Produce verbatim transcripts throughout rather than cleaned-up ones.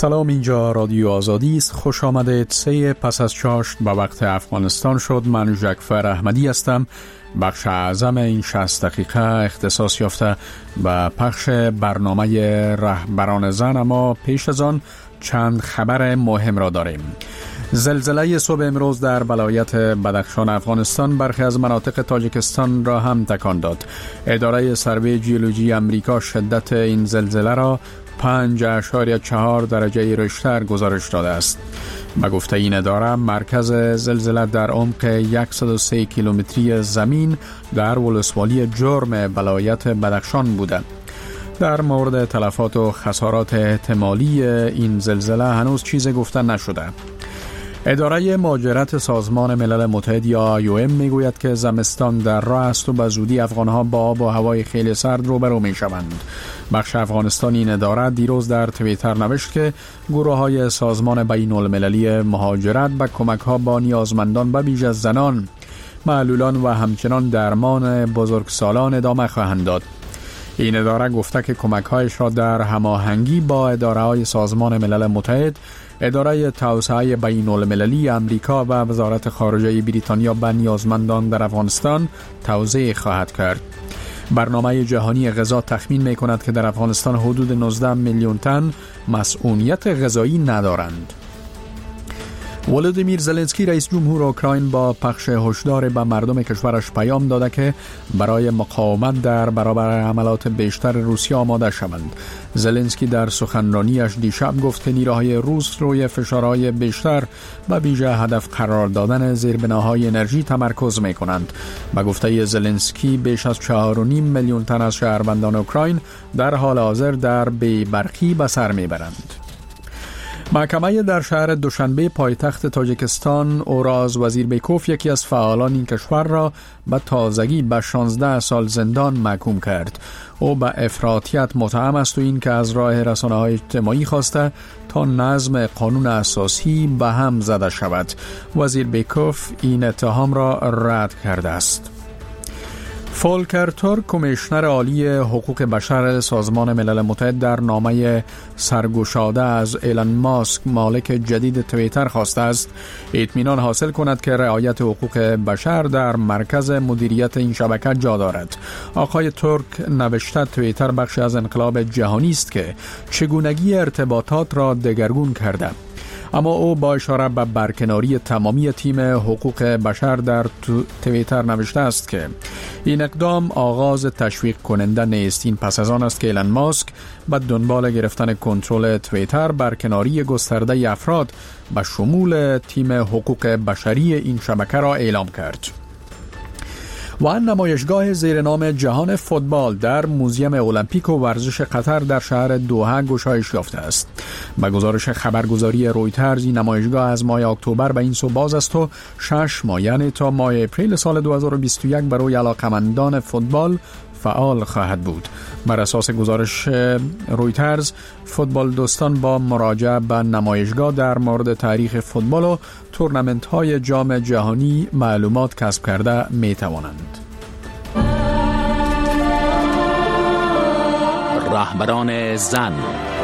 سلام، اینجا رادیو آزادی است. خوش آمدید. سه پس از چاشت به وقت افغانستان شد. من جعفر احمدی هستم. بخش اعظم این شصت دقیقه اختصاص یافته به پخش برنامه رهبران زن، اما پیش از آن چند خبر مهم را داریم. زلزله صبح امروز در ولایت بدخشان افغانستان برخی از مناطق تاجیکستان را هم تکان داد. اداره سروی جیولوژی امریکا شدت این زلزله را پنج اشاریه چهار درجه ریشتر گزارش داده است. به گفته این اداره، مرکز زلزله در عمق صد و سه کیلومتری زمین در ولسوالی جرم ولایت بدخشان بوده. در مورد تلفات و خسارات احتمالی این زلزله هنوز چیزی گفته نشده. اداره مهاجرت سازمان ملل متحد یا آی او ام میگوید که زمستان در راه است و به زودی افغانها با آب و هوای خیلی سرد روبرو میشوند. بخش افغانستان این اداره دیروز در توییتر نوشت که گروه های سازمان بین المللی مهاجرت به کمک ها با نیازمندان به ویژه زنان، معلولان و همچنان درمان بزرگسالان ادامه خواهند داد. این اداره گفته که کمک‌هایش را در هماهنگی با اداره‌های سازمان ملل متحد، اداره توسعه بین المللی امریکا و وزارت خارجه بریتانیا به نیازمندان در افغانستان توزیع خواهد کرد. برنامه جهانی غذا تخمین می‌کند که در افغانستان حدود نوزده میلیون تن مسئولیت غذایی ندارند. ولودیمیر زلنسکی رئیس جمهور اوکراین با پخش هشدار به مردم کشورش پیام داده که برای مقاومت در برابر حملات بیشتر روسیه آماده شوند. زلنسکی در سخنرانیش دیشب گفت که نیروهای روس روی فشارهای بیشتر به ویژه هدف قرار دادن زیربناهای انرژی تمرکز می‌کنند. به گفته زلنسکی بیش از چهار و نیم میلیون تن از شهروندان اوکراین در حال حاضر در بی‌برقی به سر میبرند. محکمه در شهر دوشنبه پایتخت تاجیکستان اوراز وزیربیکوف یکی از فعالان این کشور را به تازگی به شانزده سال زندان محکوم کرد. او به افراطیت متهم است و این که از راه رسانه‌های اجتماعی خواسته تا نظم قانون اساسی به هم زده شود. وزیربیکوف این اتهام را رد کرده است. فولکر تورک، کمیشنر عالی حقوق بشر سازمان ملل متحد، در نامه سرگشاده از ایلان ماسک مالک جدید توییتر خواسته است اطمینان حاصل کند که رعایت حقوق بشر در مرکز مدیریت این شبکه جا دارد. آقای تورک نوشته توییتر بخشی از انقلاب جهانی است که چگونگی ارتباطات را دگرگون کرده. اما او با اشاره به برکناری تمامی تیم حقوق بشر در توییتر نوشته است که این اقدام آغاز تشویق کننده نیست. این پس از آن است که ایلان ماسک به دنبال گرفتن کنترل توییتر برکناری گسترده افراد به شمول تیم حقوق بشری این شبکه را اعلام کرد. و نمایشگاه زیر نام جهان فوتبال در موزیم المپیک و ورزش قطر در شهر دوحه گشایش یافته است. به گزارش خبرگزاری رویترز، این نمایشگاه از ماه اکتبر به این سو باز است و شش ماه یعنی تا ماه اپریل سال دو هزار و بیست و یک برای علاقمندان فوتبال فعال خواهد بود. بر اساس گزارش رویترز، فوتبال دوستان با مراجعه به نمایشگاه در مورد تاریخ فوتبال و تورنمنت‌های جام جهانی معلومات کسب کرده می توانند. رهبران زن.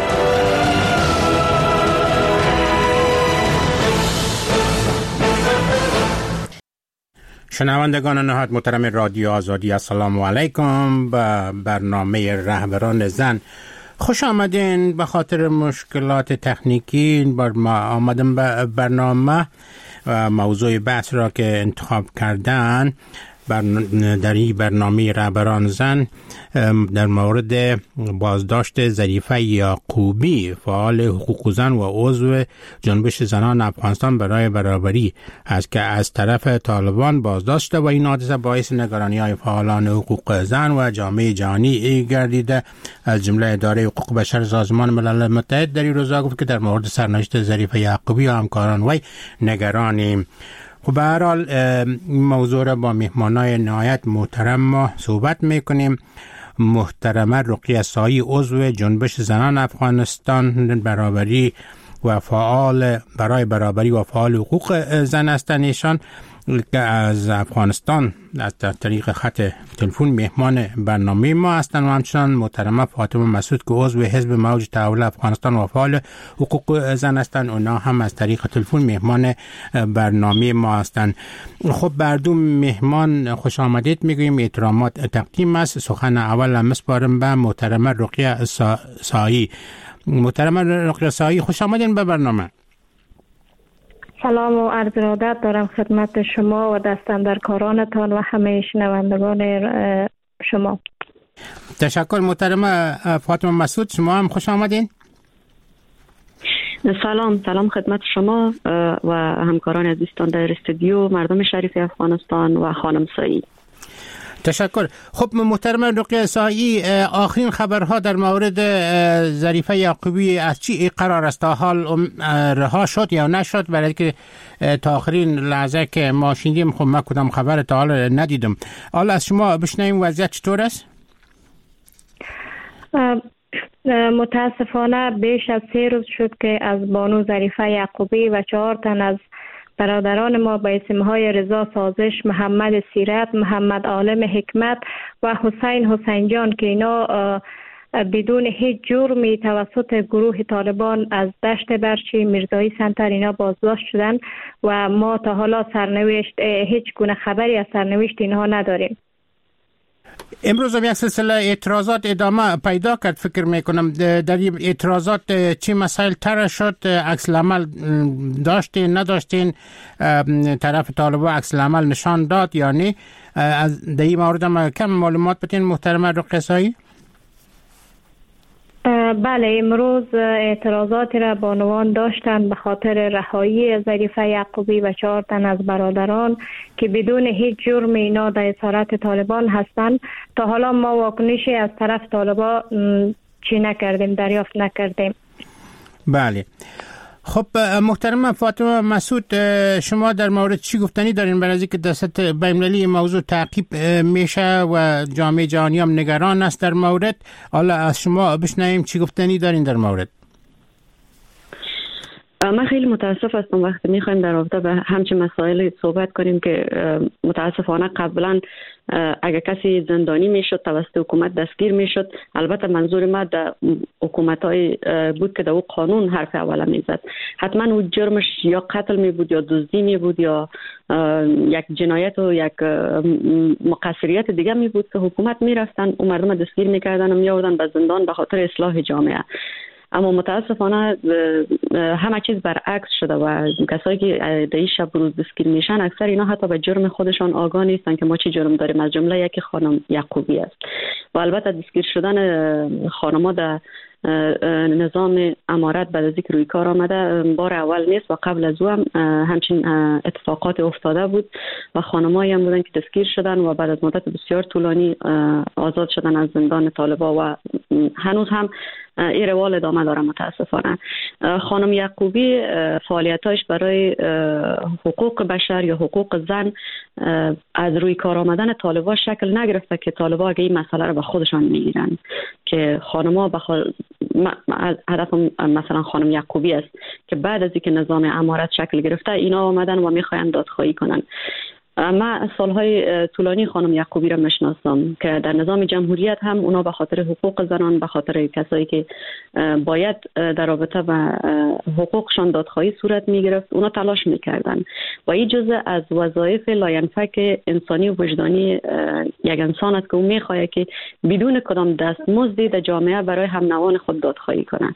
شنوندگان نهاد محترم رادیو آزادی، السلام علیکم. به برنامه رهبران زن خوش آمدین. به خاطر مشکلات تکنیکی بر ما آمدم به برنامه و موضوع بحث را که انتخاب کردن در این برنامه رهبران زن در مورد بازداشت ظریفه یعقوبی، فعال حقوق زن و عضو جنبش زنان افغانستان برای برابری است که از طرف طالبان بازداشت و این حادثه باعث نگرانی های فعالان حقوق زن و جامعه جهانی گردیده. از جمله اداره حقوق بشر سازمان ملل متحد در این روزها گفت که در مورد سرنوشت ظریفه یعقوبی و همکاران وی نگرانیم. خب به هر حال این موضوع را با مهمانای نهایت محترم ما صحبت میکنیم. محترمه رقیه سایی، عضو جنبش زنان افغانستان برابری و فعال برای برابری و فعال حقوق زن هستند. ایشان که از افغانستان از طریق خط تلفن مهمان برنامه ما هستند و همچنان محترمه فاطمه مسعود که عضو حزب موج تحول افغانستان و فعال حقوق زن هستند، اونا هم از طریق تلفن مهمان برنامه ما هستند. خب بر دو مهمان خوش آمدید میگویم، احترامات تقدیم است. سخن اول مسپارم به محترمه رقیه سایی. محترمه رقیه سایی خوش آمدین به برنامه. سلام و عرض ارادت دارم خدمت شما و دستاندرکارانتان و همه شنوندگان شما. تشکر. محترمه فاطمه مسعود شما هم خوش آمدین. سلام سلام خدمت شما و همکاران عزیزتان در استودیو، مردم شریف افغانستان و خانم سایی. تشکر. خب محترم رقیه سایی، آخرین خبرها در مورد ظریفه یعقوبی از چی قرار است؟ تا حال رها شد یا نشد؟ برای که تا آخرین لحظه که ما شنیدیم خب من کدام خبر تا حال ندیدم. حالا از شما بشنویم وضعیت چطور است؟ متاسفانه بیش از سه روز شد که از بانو ظریفه یعقوبی و چهار تن از برادران ما به اسمهای رضا سازش، محمد سیرت، محمد عالم حکمت و حسین حسین جان که اینا بدون هیچ جرمی توسط گروه طالبان از دشت برچی میرزایی سنتر اینا بازداشت شدن و ما تا حالا سرنوشت هیچ گونه خبری از سرنوشت اینها نداریم. امروز هم یک سلسله اعتراضات ادامه پیدا کرد. فکر میکنم در این اعتراضات چی مسائل طرح شد؟ عکس العمل داشتین نداشتین؟ طرف طالبان عکس العمل نشان داد یا نه؟ از در این مورد هم کم معلومات بتین محترمه رقیه سایی؟ بله، امروز اعتراضات را بانوان داشتند به خاطر رهایی ظریفه یعقوبی و چهار تن از برادران که بدون هیچ جرم اینا در اسارت طالبان هستند. تا حالا ما واکنشی از طرف طالبان چی نکردیم، دریافت نکردیم. بله. خب محترم فاطمه مسعود، شما در مورد چی گفتنی دارین؟ برای اینکه در سطح بین‌المللی موضوع تعقیب میشه و جامعه جهانی هم نگران است در مورد. حالا از شما بشنویم چی گفتنی دارین در مورد. من خیلی متاسف هستم وقتی میخوایم در رابطه به همچین مسائل صحبت کنیم که متاسفانه قبلا اگر کسی زندانی میشد توسط حکومت دستگیر میشد، البته منظور ما در حکومت‌های بود که در او قانون حرف اوله میزد، حتما او جرمش یا قتل می بود یا دزدی می بود یا یک جنایت و یک مقصریت دیگه می بود که حکومت میرفتن و مردم دستگیر میکردن و میآوردن به زندان به خاطر اصلاح جامعه. اما متاسفانه همه چیز برعکس شده و کسایی که در این شب روز دستگیر میشن اکثر اینا حتی به جرم خودشان آگاه نیستن که ما چی جرم داریم، از جمله یکی خانم یعقوبی است. و البته دستگیر شدن خانم‌ها در نظام امارت بعد از اینکه روی کار آمده بار اول نیست و قبل از او هم همچین اتفاقات افتاده بود و خانمایی هم بودن که دستگیر شدن و بعد از مدت بسیار طولانی آزاد شدن از زندان طالبان و هنوز هم این روال ادامه داره. متاسفانه خانم یعقوبی فعالیتاش برای حقوق بشر یا حقوق زن از روی کار آمدن طالبان شکل نگرفته که طالبان اگه این مسئله رو به خودشان میگیرن که خانم‌ها بخواد هدف مثلا خانم یعقوبی است که بعد از اینکه نظام امارت شکل گرفته اینا آمدن و میخواین دادخواهی کنن. من سالهای طولانی خانم یعقوبی را میشناسم که در نظام جمهوریت هم اونا به خاطر حقوق زنان، به خاطر کسایی که باید در رابطه با حقوقشان دادخواهی صورت میگرفت اونا تلاش میکردن و این جزء از وظایف لاینفک انسانی و وجدانی یک انسان است که او میخواهد که بدون کدام دستمزدی در جامعه برای هم نوان خود دادخواهی کنند.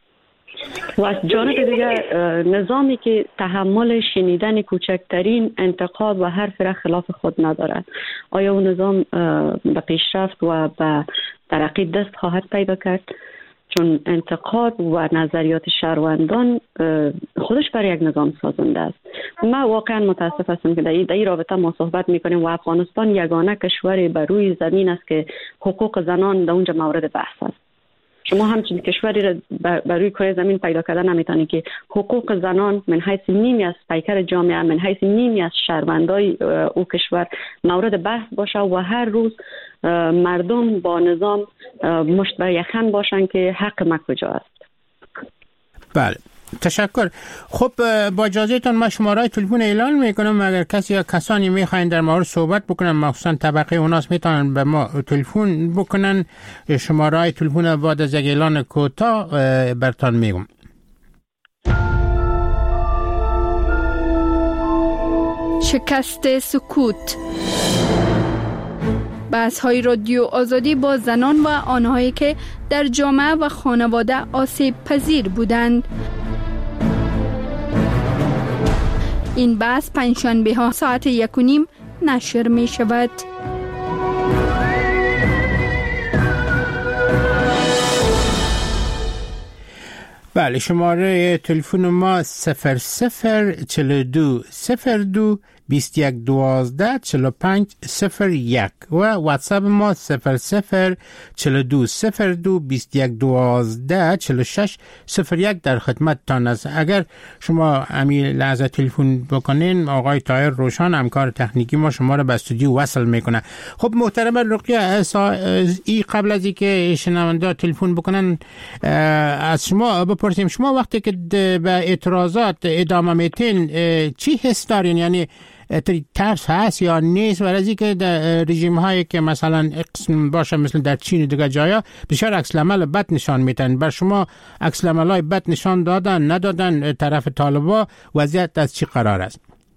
و از جانب دیگر نظامی که تحمل شنیدن کوچکترین انتقاد و حرف را خلاف خود ندارد، آیا اون نظام به پیشرفت و به ترقی دست خواهد پیدا کرد؟ چون انتقاد و نظریات شهروندان خودش برای یک نظام سازنده است. من واقعا متاسف هستم که در این رابطه ما صحبت میکنیم و افغانستان یگانه کشور بر روی زمین است که حقوق زنان در اونجا مورد بحث است. شما همچین کشوری را بر روی کره زمین پیدا کردن نمیتونید که حقوق زنان من حیث نیمی از پیکر جامعه، من حیث نیمی از شهروندای او کشور مورد بحث باشه و هر روز مردم با نظام مشت بر یخن باشن که حق ما کجا است. بله. تشکر. خب با اجازهتون من شماره تلفن اعلان میکنم، اگر کسی یا کسانی میخواین در مورد صحبت بکنن مخصوصا طبقه اوناس میتونن به ما تلفن بکنن. شماره تلفن بعد از یک اعلان کوتاه براتون میگم. شکست سکوت. بحث‌های رادیو آزادی با زنان و آنهایی که در جامعه و خانواده آسیب پذیر بودند. این بحث پنجشنبه ها ساعت یک و نیم نشر می شود. بله، شماره تلفن ما صفر صفر چل دو صفر دو بیست یک دوازده چل پنج صفر یک و واتساپ ما صفر صفر چل دو صفر دو بیست یک دوازده چل شش صفر یک در خدمت تان است. اگر شما همین لحظه تلفن بکنین آقای طاهر روشن همکار تکنیکی ما شما رو به استودیو وصل میکنه. خب محترم رقیه، ای قبل از اینکه شنونده تلفن بکنن از شما بپرسیم، شما وقتی که به اعتراضات ادامه میتین چی حس دارین؟ یعنی ترس هست یا نیست؟ و از اینکه در رژیم هایی که مثلا قسم باشه مثل در چین و دیگر جایا بسیار عکس العمل بد نشان میدن، بر شما عکس العمل های بد نشان دادن ندادن طرف طالبا؟ وضعیت از چی قرار است؟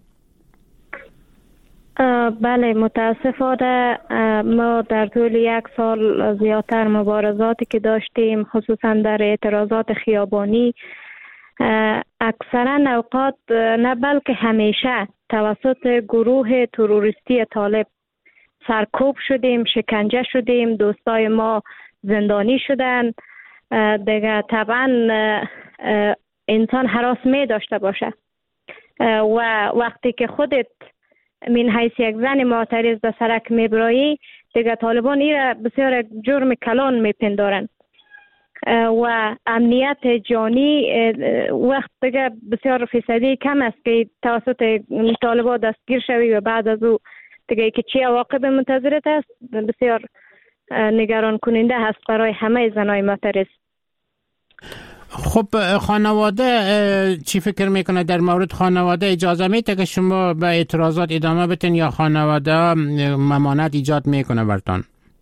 بله، متاسفانه ما در طول یک سال زیادتر مبارزاتی که داشتیم خصوصا در اعتراضات خیابانی اکثرا اوقات نه بلکه همیشه توسط گروه تروریستی طالب سرکوب شدیم، شکنجه شدیم، دوستای ما زندانی شدن. دیگه طبعا انسان هراس می داشته باشه و وقتی که خودت من حیث یک زن معترض به سرک میبرایی دیگه طالبان ایره بسیار جرم کلان میپندارن و امنیت جانی وقت دیگه بسیار فیصدی کم است که توسط طالبان دستگیر شوی و بعد از او دیگه که چی عواقب منتظرت است بسیار نگران کننده هست برای همه زنای معترض. خب خانواده چی فکر میکنه در مورد خانواده؟ اجازه میده که شما به اعتراضات ادامه بدین یا خانواده ممانعت ایجاد میکنه برتان؟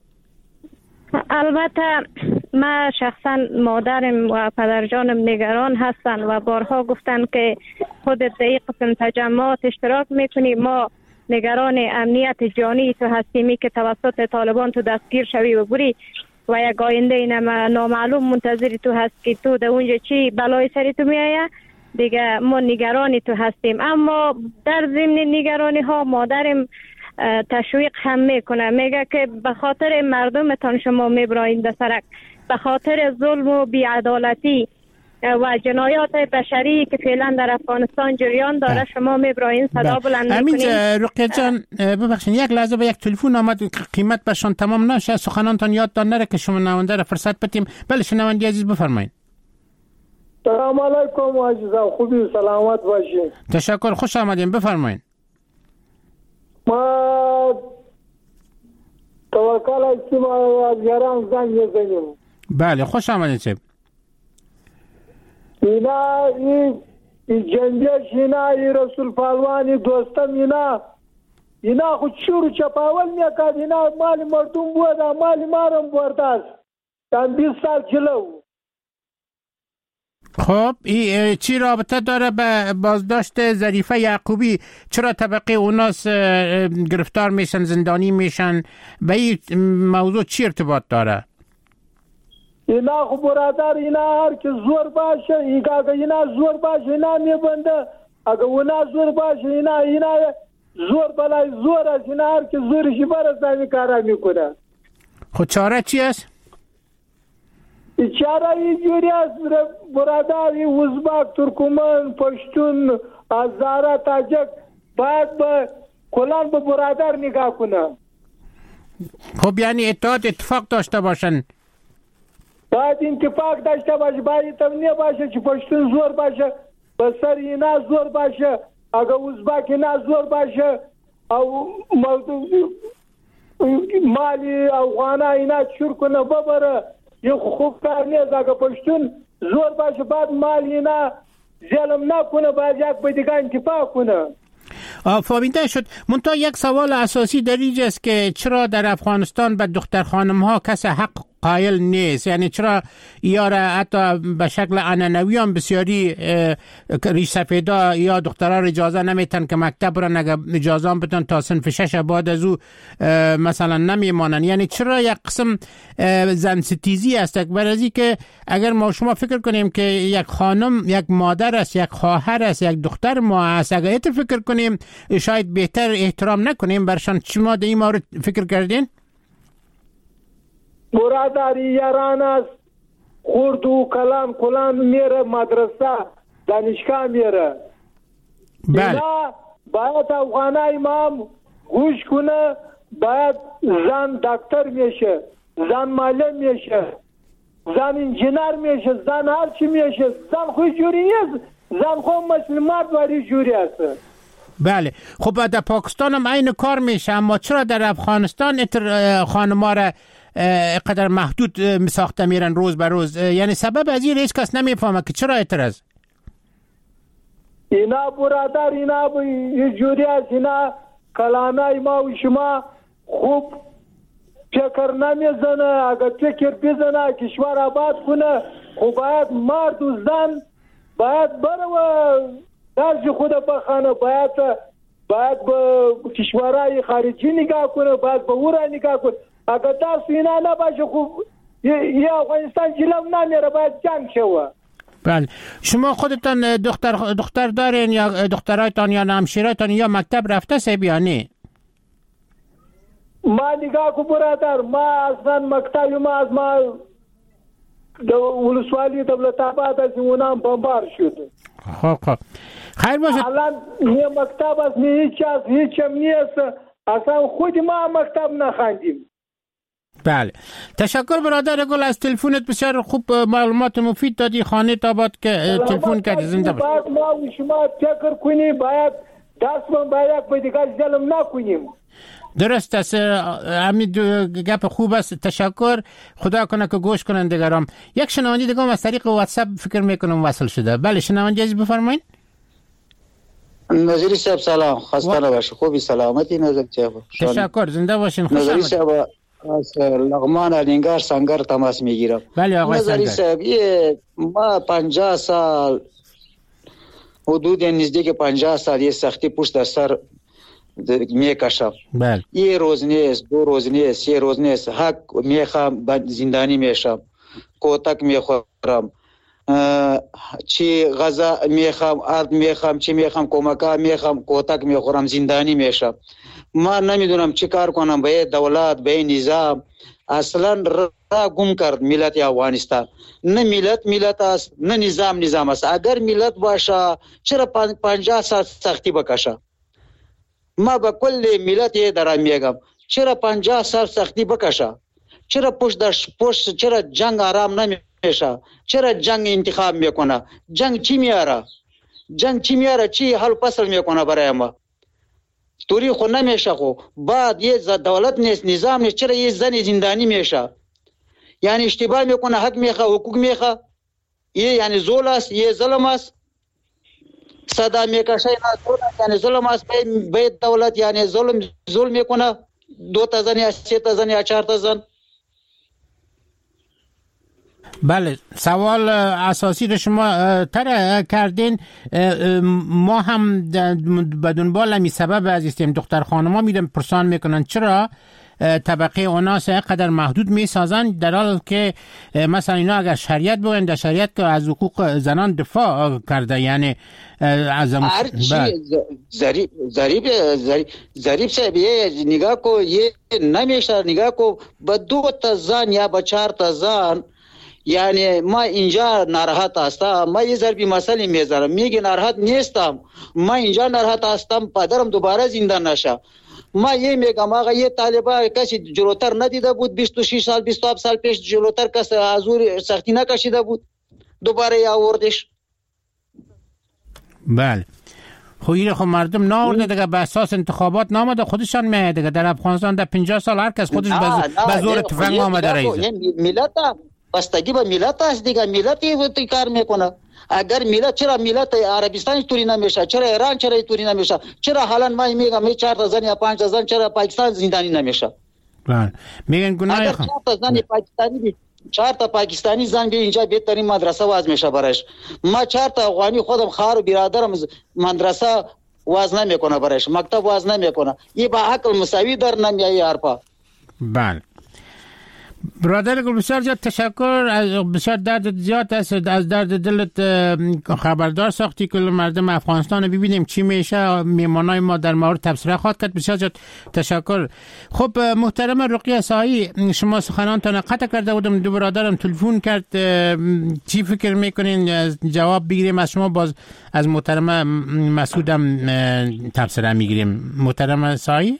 البته من شخصا مادرم و پدرجانم نگران هستن و بارها گفتن که خودت در این قسم تجمعات اشتراک میکنی، ما نگران امنیت جانی تو هستیمی که توسط طالبان تو دستگیر شوی و بری و یک آینده نامعلوم منتظری تو هست که تو در اونجا چی بلای سری تو میایه دیگه. ما نگرانی تو هستیم، اما در ضمن نگرانی ها مادرم تشویق هم میکنه، میگه که به خاطر مردمتان شما میبراین در سرک، به خاطر ظلم و بیعدالتی و جنایات بشری که فعلا در افغانستان جریان داره شما میبراین صدا بلند میکنین. همین رقیه جان ببخشید یک لحظه به یک تلفن آمد، قیمت بهشان تمام نشه، سخنانتان یادتان نره که شما نوانده را فرصت بدیم. بله شنونده عزیز بفرمایید. سلام علیکم عزیزم، خوبی سلامت باشین. تشکر، خوش آمدین، بفرمایید. ما توکل هستیم از یاران زنگ میزنیم. بله خوش آمدین چه اینا این جنبش اینا ای رسول پالوانی دوستم اینا اینا خود شروع چپاول میکرد، اینا مال مردم بود مال مارم بردست تن بیست سال جلو. خب ای چی رابطه داره به بازداشت ظریفه یعقوبی؟ چرا طبقه اوناس گرفتار میشن زندانی میشن؟ به این موضوع چی ارتباط داره؟ اینا خب برادر اینا هر که زور باشه اگه اینا زور باشه اینا میبنده، اگه اونا زور باشه اینا اینا زور بلای زور است، اینا هر که زورشی برست همین کارا میکنه. خب چاره چی است؟ چاره اینجوری است برادر، این ازبک، ترکمن، پشتون، هزاره، تاجک باید به کلان به برادر نگاه کنه. خب یعنی اتحاد اتفاق داشته باشن، باید اتفاق داشته باشه، باید تمنیه باشه که پشتون زور باشه به سر اینا زور باشه، اگه ازبک اینا زور باشه او مالی افغانه اینا چور کنه ببره، یه خوب کار نیست. اگه پشتون زور باشه بعد مال اینا ظلم نکنه، باید یک به دیگه انتفاع کنه. فهمیده شد. منتها یک سوال اساسی در اینجا است که چرا در افغانستان به دختر خانم ها کس حق قائل نیست؟ یعنی چرا یاره حتی به شکل عنعنوی هم بسیاری ریش سفیدا یا دخترها اجازه نمیتن که مکتب برن، اگر اجازه هم بدن تا صنف شش بعد از او مثلا نمیمانن. یعنی چرا یک قسم زن ستیزی است؟ برای که اگر ما شما فکر کنیم که یک خانم یک مادر است، یک خواهر است، یک دختر ما است، اگر ایت فکر کنیم شاید بهتر احترام نکنیم برشان. شما در این مورد فکر کردین؟ برادری یاران است، خورد و کلان کلان میره مدرسه دانشگاه میره. بله. اینا باید افغانای ما گوش کنه، باید زن دکتر میشه، زن معلم میشه، زن انجینر میشه، زن هر چی میشه. زن خود جوری نیست، زن خود مسلمات واری جوری است. بله. خب در پاکستان هم این کار میشه، اما چرا در افغانستان خانم‌ها را قدر محدود میساخته میرن روز به روز؟ یعنی سبب از این هیچ کس نمیفهمه که چرا اعتراض؟ اینا برادر اینا یه جوری است، اینا کلانای ما و شما خوب فکر نمیزنه. اگر فکر بزنه کشور آباد کنه، خب باید مرد و زن باید بره و درج خود بخانه، باید باید به کشورهای خارجی نگاه کنه، باید به اورا نگاه کنه. اگر دست اینا نباشه خوب یه افغانستان جلو نمیره، باید جنگ شوه. بله. شما خودتان دختر دختر دارین یا دخترایتان یا همشیرایتان یا مکتب رفته سه یا نه؟ ما نگاه کو برادر، ما اصلا مکتب ما از ما ولسوالی دولت آباد از اونام بمبار شد. خب خب خیر باشه. الان یه مکتب از می هیچ از هیچ هم نیست، اصلا خود ما مکتب نخوندیم. بله. تشکر برادر گل از تلفنت، بسیار خوب معلومات مفید دادی. خانه تاباد که تلفن کردی. زنده باش. باید ما و شما فکر کنیم، باید دست من باید به دیگر ظلم نکنیم. درست است. همین گپ خوب است. تشکر. خدا کنه که گوش کنن دیگرام. یک شنونده دیگه از طریق واتساپ فکر میکنم وصل شده. بله شنونده عزیز بفرمایید. نظری صاحب سلام، خسته نباشید، خوبی سلامتی نظر صاحب. تشکر، زنده باشین. خوش نظری صاحب از لغمان الینگار سنگر تماس میگیرم. بله آقای نظری صاحب یه ما پنجاه سال حدود نزدیک پنجاه سال یه سختی پشت در سر میکشم. بله. یه روز نیست، دو روز نیست، یه روز نیست، حق میخوام زندانی میشم، کتک میخورم، چی غذا میخوام، ارد میخوام، چی میخوام، کمکا میخوام، کتک میخورم، زندانی میشم. ما نمیدونم چی کار کنم. به دولت، به نظام اصلا را گم کرد ملت افغانستان. نه ملت ملت است، نه نظام نظام است. اگر ملت باشه چرا پنجاه سال سختی بکشه؟ ما با کل ملت دارم میگم چرا پنجاه سال سختی بکشه؟ چرا پشت در پشت چرا جنگ آرام نمیشه؟ چرا جنگ انتخاب میکنه؟ جنگ چی میاره؟ جنگ چی میاره؟ چی حل فصل میکنه برای ما؟ توری خو نمیشه. خو بعد یه دولت نیست، نظام نیست، چرا یه زن زندانی میشه؟ یعنی اشتباه میکنه، حق میخواه، حقوق میخواه، یه یعنی ظلم است، یه ظلم است. صدا میکشه یعنی ظلم است. به دولت یعنی ظلم ظلم میکنه. دو تا زن یا سه تا زن یا چهار تا زن. بله. سوال اساسی رو شما طرح کردین. ما هم به دنبال همین سبب عزیزیم دختر خانم ها میدن پرسان میکنن چرا طبقه اوناس قدر محدود میسازن، در حال که مثلا اینا اگر شریعت بگن در شریعت که از حقوق زنان دفاع کرده. یعنی از هر چی ضریب ضریب ضریب صاحب یه نگاه کو، یه نمیشه نگاه کو با دو تا زن یا با چهار تا زن. یعنی ما اینجا ناراحت هستم، ما یه ضربی مسئله میذارم، میگه ناراحت نیستم، ما اینجا ناراحت هستم پدرم دوباره زنده نشه. ما یه میگم آقا یه طالبا کسی جلوتر ندیده بود، بیست و شش سال بیست و هفت سال پیش جلوتر کسی حضور سختی نکشیده بود، دوباره یا آوردش. بله. خب این خب مردم ناورده دیگه، به اساس انتخابات نامده، خودشان میاد دیگه. در افغانستان در پنجاه سال هر کس خودش به زور تفنگ آمده رئیس. ملت بستگی به ملت است دیگه، ملت این کار میکنه. اگر ملت چرا ملت عربستان طوری نمیشه، چرا ایران چرا طوری نمیشه، چرا حالا من میگم می چهار تا زن یا پنج تا زن چرا پاکستان زندانی نمیشه؟ بله میگن گناه خان چهار تا زن پاکستانی چهار تا پاکستانی زن بیا اینجا بهترین مدرسه واز میشه برایش. ما چهار تا افغانی خودم خواهر و برادرم مدرسه واز نمیکنه برایش، مکتب واز نمیکنه. این با عقل مساوی در نمیایه حرفا. بله برادر گل بسیار زیاد تشکر، از بسیار درد زیاد است، از درد دلت خبردار ساختی کل مردم افغانستان. ببینیم چی میشه، میمانای ما در مورد تبصره خواهد کرد. بسیار زیاد تشکر. خب محترم رقیه سایی، شما سخنانتان قطع کرده بودم، دو برادرم تلفن کرد، چی فکر میکنین جواب بگیریم از شما؟ باز از محترم مسعودم تبصره میگیریم. محترم سایی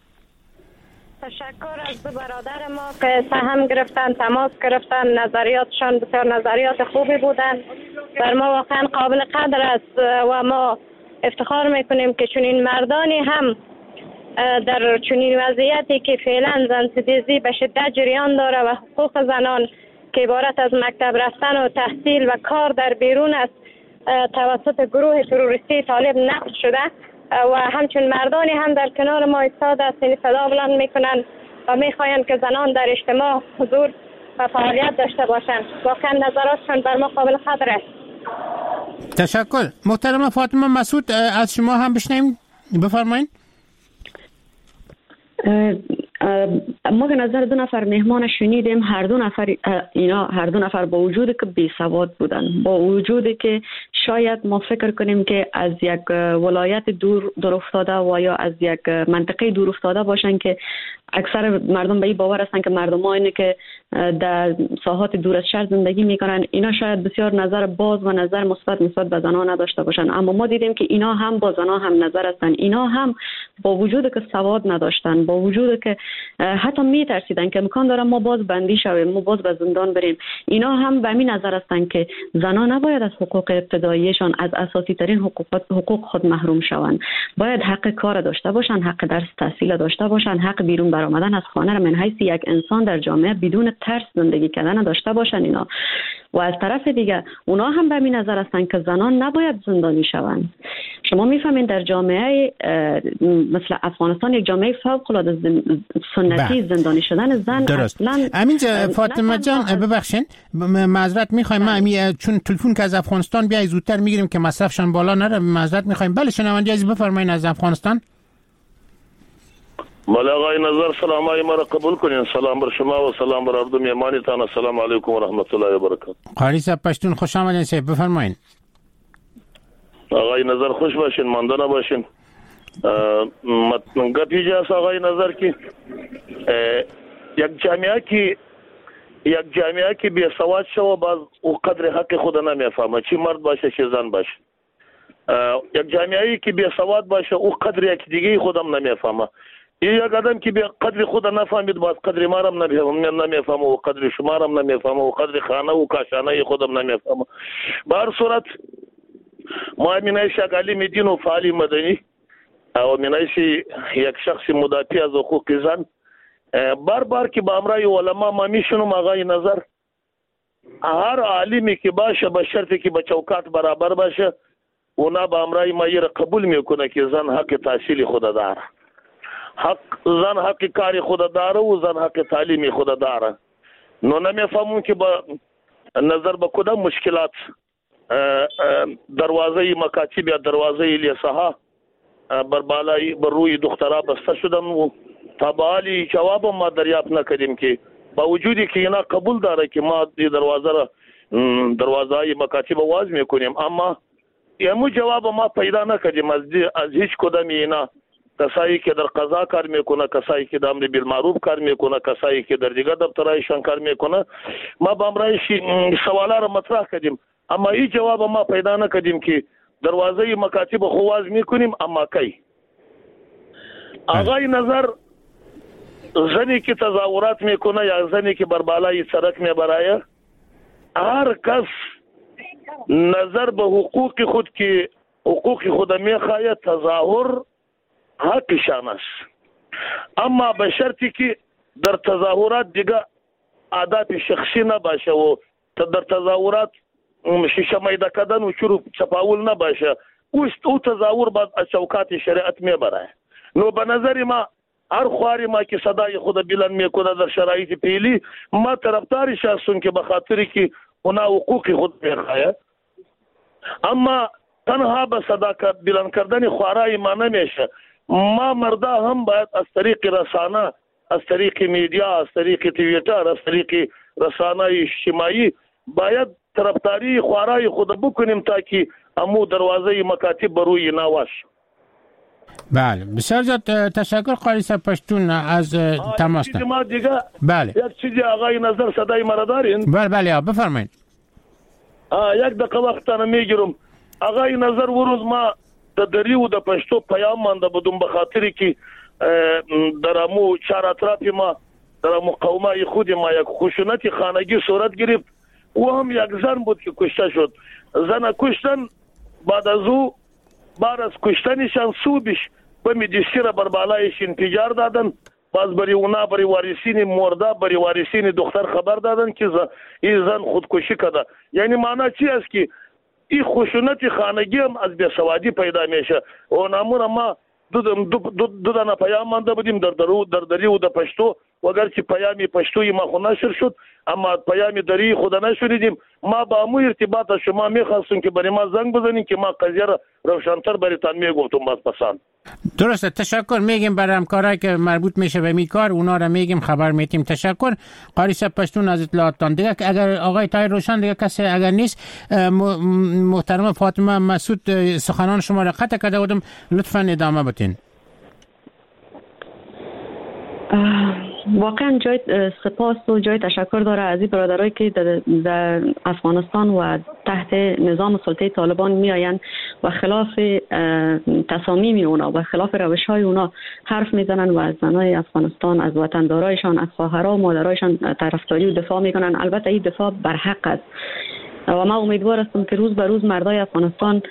تشکر از دو برادر ما که سهم گرفتن، تماس گرفتن، نظریاتشان بسیار نظریات خوبی بودن، بر ما واقعا قابل قدر است و ما افتخار میکنیم که چنین مردانی هم در چنین وضعیتی که فعلا زنستیزی به شدت جریان داره و حقوق زنان که عبارت از مکتب رفتن و تحصیل و کار در بیرون است توسط گروه تروریستی طالب نقض شده و همچون مردانی هم در کنار ما ایستاده است، صدا بلند میکنن و میخواین که زنان در اجتماع حضور و فعالیت داشته باشند. واقعا نظراتشان بر ما قابل قدر است. تشکر. محترم فاطمه مسعود از شما هم بشنویم، بفرمایید. ما به نظر دو نفر مهمان شنیدیم، هر دو نفر اینا هر دو نفر با وجودی که بی سواد بودن، با وجودی که شاید ما فکر کنیم که از یک ولایت دور دور افتاده و یا از یک منطقه دور افتاده باشن که اکثر مردم به این باور هستن که مردم اینه که در ساحات دور از شهر زندگی میکنن، اینا شاید بسیار نظر باز و نظر مثبت نسبت به زنان نداشته باشن، اما ما دیدیم که اینا هم با زنان هم نظر هستن. اینا هم با وجود که سواد نداشتن، با وجود که حتی میترسیدن که امکان داره ما باز بندی شویم، ما باز به زندان بریم، اینا هم به همین نظر هستن که زنان نباید از حقوق ابتداییشان، از اساسی ترین حقوق حقوق خود محروم شوند. باید حق کار داشته باشن، حق درس تحصیل داشته باشن، حق بیرون برآمدن از خانه را من حیث یک انسان در جامعه بدون ترس زندگی کردن داشته باشن اینا. و از طرف دیگه اونا هم به این نظر هستن که زنان نباید زندانی شوند. شما میفهمین در جامعه مثل افغانستان، یک جامعه فوق العاده سنتی، زندانی شدن زن درست. اصلا امینجا فاطمه جان ببخشین معذرت میخوایم، ما امی چون تلفن که از افغانستان بیای زودتر میگیریم که مصرفشان بالا نره، معذرت میخوایم. بله شنونده عزیز بفرمایید از افغانستان. بله آقای نظر سلام های ما را قبول کنین. سلام بر شما و سلام بر اردو میمانیتان. السلام علیکم و رحمت الله و برکاته. قاری صاحب پشتون خوش آمدین صاحب، بفرمایید. آقای نظر خوش باشین، مانده نباشین. گپی جاست آقای نظر که یک جامعه که یک جامعه که بی سواد شو باز او قدر حق خود نمیفهمه، چی مرد باشه چی زن باشه. یک جامعه که بی سواد باشه او قدر یک دیگه خودم نمیفهمه. یک آدم که به قدر خود نفهمید باز قدر ما هم نمیفهمه و قدر شما هم نمیفهمه و قدر خانه و کاشانه خودم نمیفهمه. به هر صورت ما مینایش یک عالم دین و فعال مدنی او مینایش یک شخص مدافع از حقوق زن بار بار که با امرای علما ما میشونم آقای نظر هر عالمی که باشه به شرطی که به چوکات برابر باشه اونا با امرای ما یه قبول میکنه که زن حق تحصیل خود داره، حق زن حق کاری خود داره و زن حق تعلیمی خود داره. نو نمیفهمون که با نظر به کدام مشکلات دروازه مکاتب یا دروازه لیسها بر بالای بر روی دخترها بسته شدن و تابعالی جواب ما دریافت نکردیم که با وجودی که اینا قبول داره که ما دی دروازه را دروازه مکاتب واز میکنیم، اما یمو جواب ما پیدا نکردیم از از هیچ کدام اینا. کسایی که در قضا کار میکنه، کسایی که در امر بالمعروف کار میکنه، کسایی که در دیگر دفترایشان کار میکنه، ما با امرایش سوالا را مطرح کردیم اما این جواب ما پیدا نکردیم که دروازه مکاتب خواز میکنیم اما کی. آقای نظر زنی که تظاهرات میکنه یا زنی که بر بالای سرک میبرایه، هر کس نظر به حقوق خود که حقوق خود میخواهد تظاهر حقشان است، اما به شرطی که در تظاهرات دیگه عادت شخصی نباشه و در تظاهرات شیشه میده کردن و چروب چپاول نباشه، او تظاهر باید از چوکات شریعت میبره. نو به نظر ما هر خواری ما که صدای خود بلند میکنه در شرایط پیلی، ما طرفدارش هستیم که به خاطر که اونا حقوق خود میخواه، اما تنها به صدا بلند کردن خوارای ما نمیشه. ما مردا هم باید از طریق رسانه، از طریق میدیا، از طریق توییتر، از طریق رسانه اجتماعی باید طرفداری خوارای خود بکنیم تا که امو دروازه مکاتب بروی نواش. بله بسیار زیاد تشکر قاری صاحب پشتون از تماس. ما دیگه بله یک چیزی آقای نظر صدای مرا دارین؟ بله بله بفرمایید. یک دقیقه وقتانه میگیرم. آقای نظر ورز ما د دری و د پښتو پیام مانده بدون به خاطر که در امو چهار اطراف ما در مقاومه خود ما یک خشونت خانگی صورت گرفت و هم یک زن بود که کشته شد. زن کشتن بعد از او بعد از کشتنشان صوبش به مدرسه را بر بالایش انفجار دادن. باز بری اونا بری وارثین مرده بری وارثین دختر خبر دادن که این زن خودکشی کرده. یعنی معنی چی است که این خشونت خانگی هم از بیسوادی پیدا میشه. و نامون ما دو دو دو دو دانه پیام مانده بودیم در درو در دری و د پښتو، وگر چې پیامی پښتوی ما خو نشر شد اما پیامی دری خود نشریدیم. ما با مو ارتباط شما میخواستم که برای ما زنگ بزنین که ما قضیه را روشن‌تر براتون میگفتم. باز پسند درسته. تشکر میگیم برای همکارایی که مربوط میشه به می کار، اونا را میگیم خبر میتیم. تشکر قاری صاحب پشتون از اطلاعاتتان. دیگه اگر آقای طاهر روشن دیگه کسی اگر نیست، محترم فاطمه مسعود سخنان شما را قطع کرده بودم، لطفاً ادامه بدین. واقعا جای سپاس و جای تشکر داره از این برادرایی که در افغانستان و تحت نظام سلطه طالبان می آیند و خلاف تصامیم اونا و خلاف روش های اونا حرف میزنن و از زنای افغانستان، از وطندارایشان، از خواهرها و مادرایشان طرفداری و دفاع میکنن. البته این دفاع بر حق است و ما امیدوار هستم که روز به روز مردای افغانستان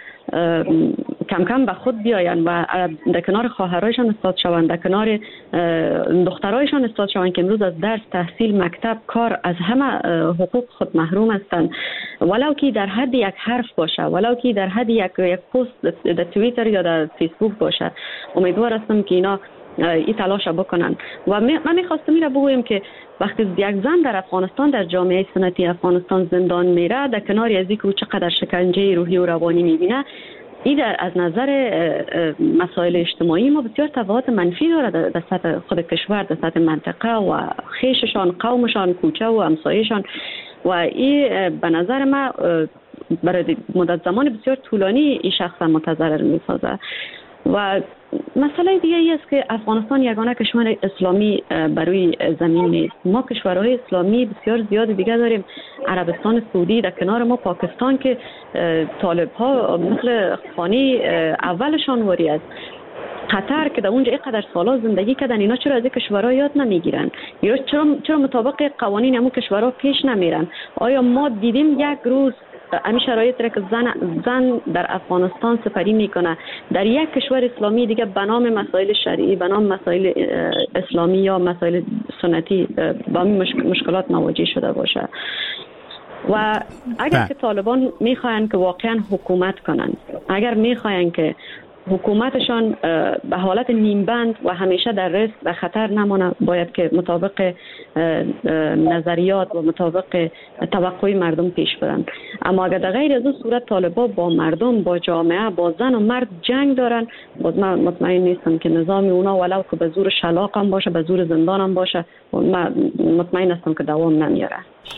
کم کم به خود بیاین و در کنار خواهرایشان استاد شوند، در کنار دخترایشان استاد شوند که امروز از درس، تحصیل، مکتب، کار، از همه حقوق خود محروم هستند. ولو که در حد یک حرف باشه، ولو که در حد یک یک پست در توییتر یا در فیسبوک باشه. امیدوار هستم که اینا این تلاش بکنن. و من میخواستم این را بگویم که وقتی یک زن در افغانستان، در جامعه سنتی افغانستان زندان میره، در کنار از اینکه چقدر شکنجه روحی و روانی میبینه، این در از نظر مسائل اجتماعی ما بسیار تبعات منفی داره در سطح خود کشور، در سطح منطقه و خیششان، قومشان، کوچه و همسایه‌شان. و این به نظر ما برای مدت زمان بسیار طولانی این شخص متضرر میسازه. و مسئله دیگه ای است که افغانستان یگانه کشور اسلامی بروی زمین نیست. ما کشورهای اسلامی بسیار زیاد دیگه داریم. عربستان سعودی، در کنار ما پاکستان که طالب ها مثل خانی اولشان واری است. قطر که در اونجا اینقدر سالا زندگی کردن، اینا چرا از این کشورها یاد نمیگیرن؟ یا چرا چرا مطابق قوانین همون کشورها پیش نمیرن؟ آیا ما دیدیم یک روز همین شرایط را که زن زن در افغانستان سپری میکنه در یک کشور اسلامی دیگه به نام مسائل شرعی، به نام مسائل اسلامی یا مسائل سنتی با این مشکلات مواجه شده باشه؟ و اگر که طالبان میخواین که واقعا حکومت کنن، اگر میخواین که حکومتشان به حالت نیمبند و همیشه در رسک و خطر نمانه، باید که مطابق نظریات و مطابق توقع مردم پیش برن. اما اگر در غیر از اون صورت طالبان با مردم، با جامعه، با زن و مرد جنگ دارن، باز من مطمئن نیستم که نظام اونا ولو که به زور شلاق هم باشه، به زور زندان هم باشه، من مطمئن هستم که دوام نمیاره.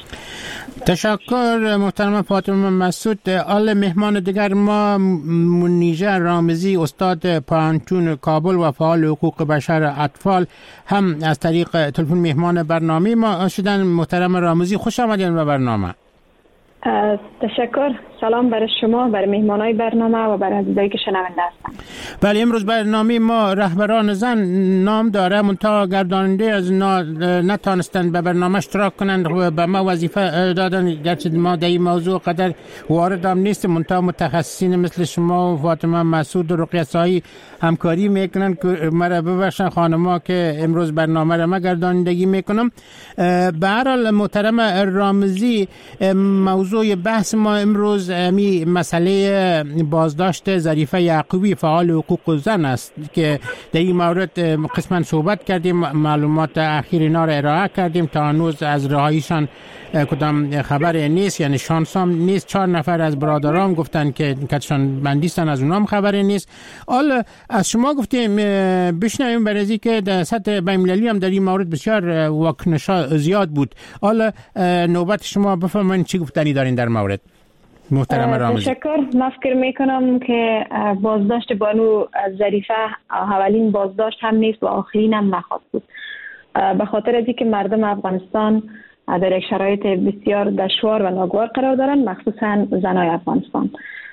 تشکر محترم فاطمه مسعود. آل مهمان دیگر ما منیژه رامزی، استاد پانتون کابل و فعال حقوق بشر اطفال، هم از طریق تلفن مهمان برنامه ما شدن. محترم رامزی خوش آمدین به برنامه. تشکر. سلام برای شما، برای مهمانای برنامه و برای عزیزایی که شنونده هستن. بله، امروز برنامه ما رهبران زن نام داره، منتها گرداننده از نتانستند به برنامه اشتراک کنند و به ما وظیفه دادن، گرچه ما در این موضوع قدر وارد هم نیست، منتها متخصصین مثل شما و فاطمه مسعود و رقیه سایی همکاری میکنن که مرا ببخشن خانما که امروز برنامه را ما گردانندگی میکنم. به هر حال محترم رامزی، موضوع بحث ما امروز می مسئله بازداشت ظریفه یعقوبی فعال حقوق زن است که در این مورد قسما صحبت کردیم، معلومات اخیر اینا را ارائه کردیم. تا هنوز از رهاییشان کدام خبر نیست، یعنی شانسام نیست. چهار نفر از برادرام گفتن که کتشان بندیستن، از اونام خبری نیست. حالا از شما گفتیم بشنویم برای که در سطح بین‌المللی هم در این مورد بسیار واکنش‌ها زیاد بود. حالا نوبت شما بفرمایید چی گفتنی دارین در مورد محترم رامزی. تشکر. من فکر میکنم که بازداشت بانو ظریفه اولین بازداشت هم نیست و آخرین هم نخواهد بود، به خاطر از اینکه مردم افغانستان در یک شرایط بسیار دشوار و ناگوار قرار دارند، مخصوصا زنای افغانستان.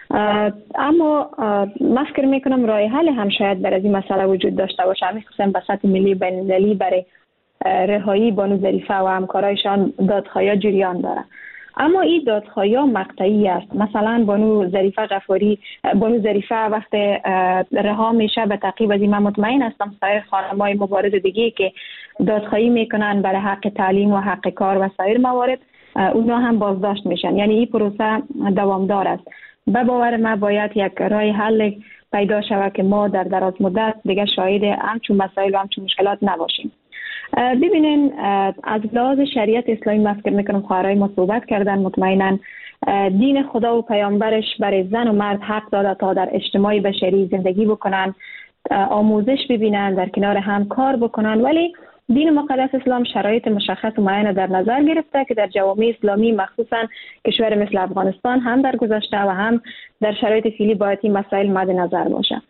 اما من فکر میکنم راه حل هم شاید برای این مسئله وجود داشته باشه، مخصوصا به سطح ملی بین المللی برای رهایی بانو ظریفه و همکارایشان دادخواهی جریان داره. اما این دادخواهی مقطعی است. مثلا بانو ظریفه غفاری بانو ظریفه وقت رها میشه به تعقیب از این، من مطمئن هستم سایر خانم‌های مبارز دیگه که دادخواهی میکنن برای حق تعلیم و حق کار و سایر موارد، اونا هم بازداشت میشن. یعنی این پروسه دوامدار است. به باور من باید یک راه حل پیدا شود که ما در دراز مدت دیگه شاهد همچون مسائل و همچون مشکلات نباشیم. ببینین، از لحاظ شریعت اسلامی من فکر میکنم خواهرای ما صحبت کردن، مطمئنا دین خدا و پیامبرش برای زن و مرد حق داده تا در اجتماع بشری زندگی بکنن، آموزش ببینن، در کنار هم کار بکنن. ولی دین مقدس اسلام شرایط مشخص و معین در نظر گرفته که در جوامع اسلامی مخصوصا کشور مثل افغانستان هم در گذشته و هم در شرایط فعلی باید این مسائل مد نظر باشه.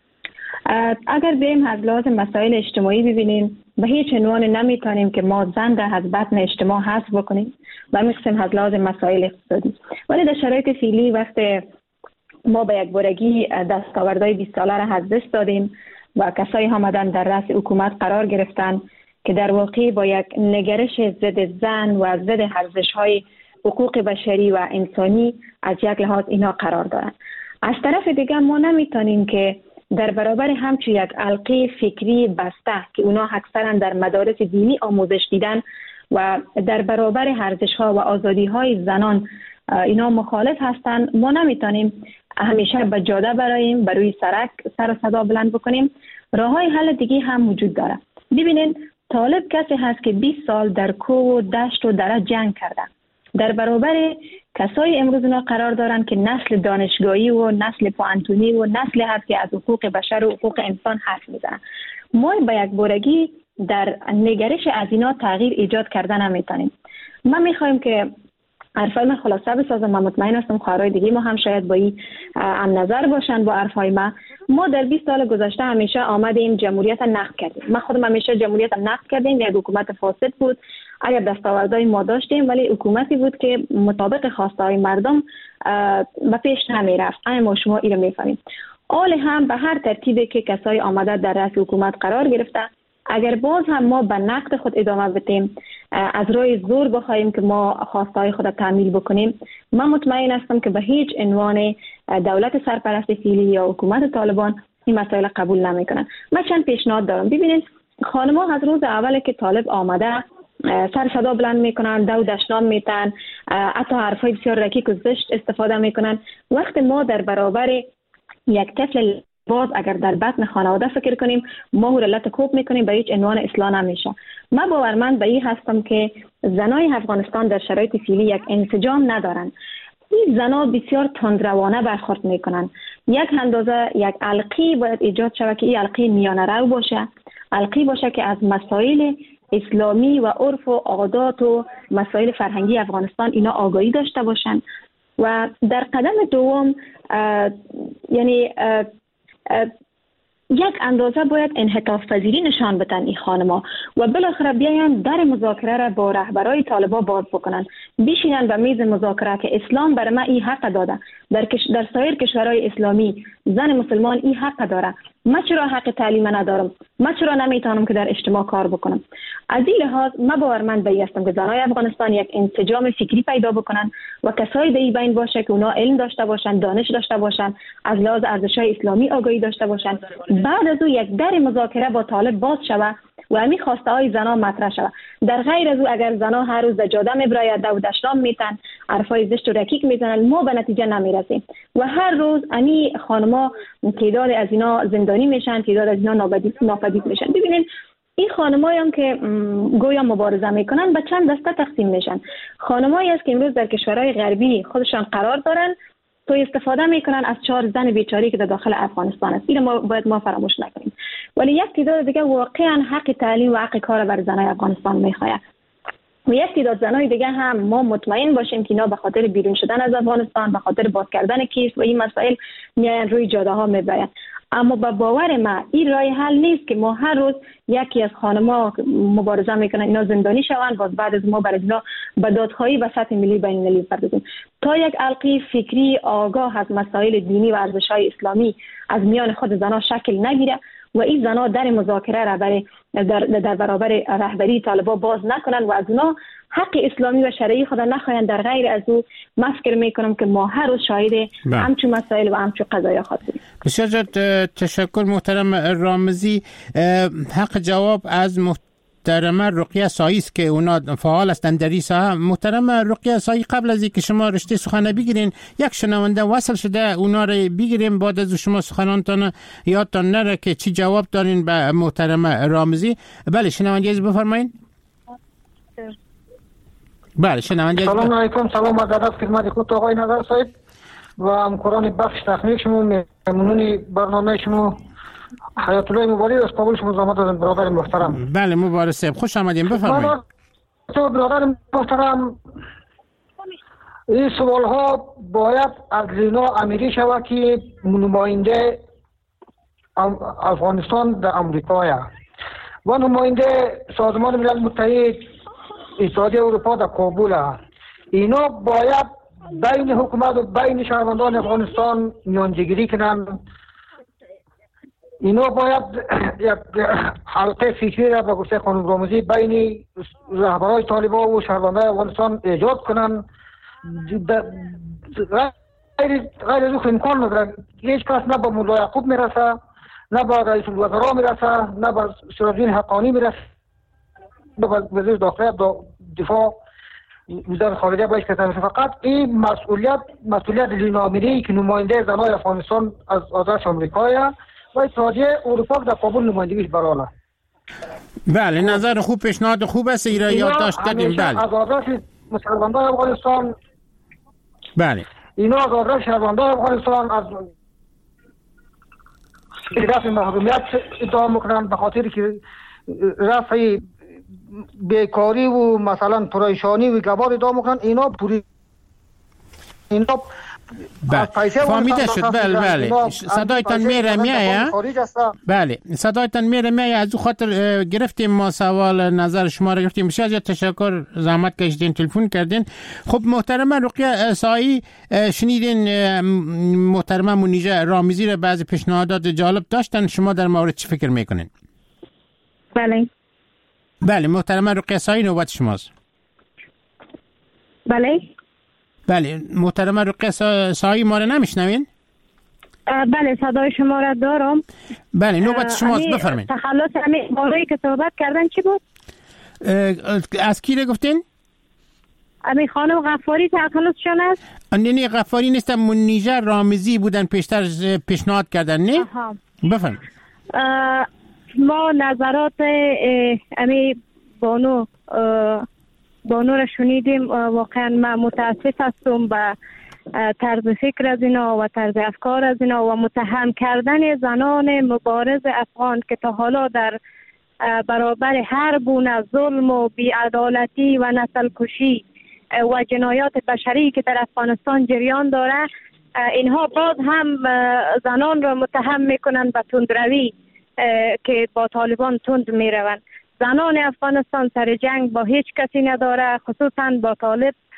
اگر بریم از لحاظ مسائل اجتماعی ببینیم، به هیچ عنوان نمیتونیم که ما زن را از بطن اجتماع حذف بکنیم و میخوایم از لحاظ مسائل اقتصادی. ولی در شرایط فعلی وقت ما به یک بارگی دستاوردهای بیست ساله را از دست دادیم و کسایی آمدن در رأس حکومت قرار گرفتن که در واقع با یک نگرش ضد زن و ضد ارزش‌های حقوق بشری و انسانی از یک لحاظ اینا قرار دارن. از طرف دیگه ما نمیتونیم که در برابر همچون یک حلقه فکری بسته که اونا اکثرا در مدارس دینی آموزش دیدن و در برابر ارزش‌ها و آزادی‌های زنان اینا مخالف هستند، ما نمیتونیم همیشه به جاده برایم، بر روی سرک سر و صدا بلند بکنیم. راه‌های حل دیگه هم وجود داره. ببینید، طالب کسی هست که بیست سال در کوه و دشت و دره جنگ کرده، در برابر کسایی امروز اینا قرار دارن که نسل دانشگاهی و نسل پوانتونی و نسل هست که از حقوق بشر و حقوق انسان حرف میزنن. ما به یک بارگی در نگرش از اینا تغییر ایجاد کردن نمیتونیم. ما میخوایم که حرفای من خلاصه بسازم. من مطمئن هستم خواهرای دیگه ما هم شاید با این هم نظر باشن با حرفای ما. ما در بیست سال گذشته همیشه آمدیم جمهوریت نقد کردیم. من خودم همیشه جمهوریت نقد کردیم. یک حکومت فاسد بود، اگر دستاوردهای ما داشتیم، ولی حکومتی بود که مطابق خواسته های مردم به پیش نمی رفت. اما شما این رو میفهمید. آل هم به هر ترتیبی که کسای آمده در رأس حکومت قرار گرفته، اگر باز هم ما به نقد خود ادامه بدیم، از روی زور بخوایم که ما خواسته های خود را تعمیل بکنیم، من مطمئن هستم که به هیچ عنوان دولت سرپرست فعلی یا حکومت طالبان این مسائل قبول نمیکنن. من چند پیشنهاد دارم. ببینید، خانم‌ها از روز اول که طالب آمده سر صدا بلند میکنن، دو دشنام میتن، حتی حرفای بسیار رکیک و زشت استفاده میکنن. وقت ما در برابر یک طفل باز اگر در بطن خانواده فکر کنیم، ما او را لط کوب میکنیم، به هیچ عنوان اصلاح نمیشه. من باورمند به این هستم که زنای افغانستان در شرایط فعلی یک انسجام ندارن. این زنا بسیار تندروانه برخورد میکنن. یک اندازه یک حلقه باید ایجاد شود که این حلقه میانه رو باشه، حلقه باشه که از مسائل اسلامی و عرف و عادات و مسائل فرهنگی افغانستان اینا آگاهی داشته باشن. و در قدم دوم یعنی اه اه یک اندازه باید انعطاف پذیری نشان بدن این خانم‌ها و بالاخره بیاین در مذاکره را با رهبرای طالبان باز بکنن، بشینن به میز مذاکره که اسلام برای ما این حق داده. در کش... در سایر کشورهای اسلامی زن مسلمان این حق داره. من چرا حق تعلیم ندارم؟ من چرا نمیتونم که در اجتماع کار بکنم؟ از این لحاظ من باورمند به این هستم که زنای افغانستان یک انسجام فکری پیدا بکنن و کسایی در این بین باشه که اونا علم داشته باشن، دانش داشته باشن، از لحاظ ارزش‌های اسلامی آگاهی داشته باشن. بعد از او یک در مذاکره با طالب باز شود و همین خواسته های زنا مطرح شود. در غیر از او اگر زنا هر روز در جاده میبراید و دشنام میتن، حرفای زشت و رکیک میزنن، ما به نتیجه نمیرسیم و هر روز همین خانما تعداد از اینا زندانی میشن، تعداد از اینا ناپدید میشن. ببینید این خانمایی هم که گویا مبارزه میکنن به چند دسته تقسیم میشن. خانمایی است که امروز در کشورهای غربی خودشان قرار دارن تو استفاده میکنن از چهار زن بیچاری که در داخل افغانستان است. اینو ما باید ما فراموش نکنیم. ولی یک تعداد دیگه واقعا حق تعلیم و حق کار بر زنای افغانستان میخواد. و یک تعداد زنای دیگه هم ما مطمئن باشیم که اینا به خاطر بیرون شدن از افغانستان، به خاطر باز کردن کیس و این مسائل میان روی جاده ها میبرن. اما با باور ما این راه حل نیست که ما هر روز یکی از خانم‌ها مبارزه میکنن اینا زندانی شوند، باز بعد از ما برای اینا به دادخواهی و سطح ملی بین المللی بپردازیم. تا یک حلقه فکری آگاه از مسائل دینی و ارزش‌های اسلامی از میان خود زنها شکل نگیره و این زنها در مذاکره را برای در, در برابر رهبری طالبان باز نکنن و از اونا حق اسلامی و شرعی خود نخواهند، در غیر از او من فکر میکنم که ما هر روز شاهد همچون مسائل و همچون قضایا خواستیم. بسیار زیاد تشکر محترم رامزی. حق جواب از محترمه رقیه سایی است که اونا فعال هستند در این ساحه. محترم رقیه سایی، قبل از اینکه شما رشته سخن بگیرین یک شنونده وصل شده، اونا رو بگیریم بعد از شما سخنانتان یادتان نره که چی جواب دارین به محترم رامزی. بله شنونده از بفرمایید. بله شنونده. سلام علیکم، سلام و ادب خدمت خود آقای نظر صاحب و همکاران بخش تکنیک شما، ممنونی برنامه شما. حیات الله مبارک از قبول شما زحمت دادن برادر محترم. بله مبارک صاحب، خوش آمدین، بفرمایید. تو برادر محترم، این سوال ها باید از لینا امیری شود که نماینده افغانستان در امریکا و نماینده سازمان ملل متحد اتحادیه اروپا در کابل. اینا باید بین حکومت و بین شهروندان افغانستان میانجیگیری کنن. اینا باید یک حلقه فکری را به گفته خانم رامزی بین رهبران طالبان و شهروندان افغانستان ایجاد کنن. غیر غیر از امکان نداره. هیچ کس نه به مولا یعقوب میرسه، نه به رئیس الوزراء میرسه، نه به سراجدین حقانی میرسه، نه به وزیر داخله دفاع وزارت خارجه باید کتن. فقط این مسئولیت مسئولیت لینا امیری که نماینده زنای افغانستان از آزادش آمریکایی و اتحادیه اروپا در کابل نمایندگیش براله. بله نظر خوب، پیشنهاد خوب است، ایرا یادداشت کردیم. بله از آزادش شهروندان افغانستان، بله اینا از آزادش شهروندان افغانستان از رفع محرومیت ادعا میکنن به خاطر که رفع بیکاری و مثلا پریشانی و گبار ادعا میکنن. اینا پوری اینا فهمیده شد. بله بله صدایتان میره میایه. بله صدایتان میره میایه. از او خاطر گرفتیم ما سوال نظر شما رو گرفتیم. بسیار زیاد تشکر، زحمت کشیدین تلفن کردین. خب محترمه رقیه سایی، شنیدین محترمه منیژه رامزی رو بعضی پیشنهادات جالب داشتن، شما در مورد چی فکر میکنین؟ بله بله محترمه رقیه سایی نوبت شماست. بله بله محترمه رقیه سایی ما رو نمیشنوین؟ بله صدای شما را دارم. بله نوبت شماست، بفرمایید. تخلص همین موضوعی که صحبت کردن چی بود؟ از کی رو گفتین؟ همین خانم غفاری تخلصشون است؟ نه نه غفاری نیست، منیژه رامزی بودن پیشتر پیشنهاد کردن. نه بفرمایید. ما نظرات امی بانو بانو را شنیدیم. واقعا من متاسف هستم به طرز فکر از اینا و طرز افکار از اینا و متهم کردن زنان مبارز افغان که تا حالا در برابر هر گونه ظلم و بی‌عدالتی و نسل کشی و جنایات بشری که در افغانستان جریان داره، اینها باز هم زنان را متهم میکنن به تندروی که با طالبان تند میروند. زنان افغانستان سر جنگ با هیچ کسی نداره، خصوصا با طالب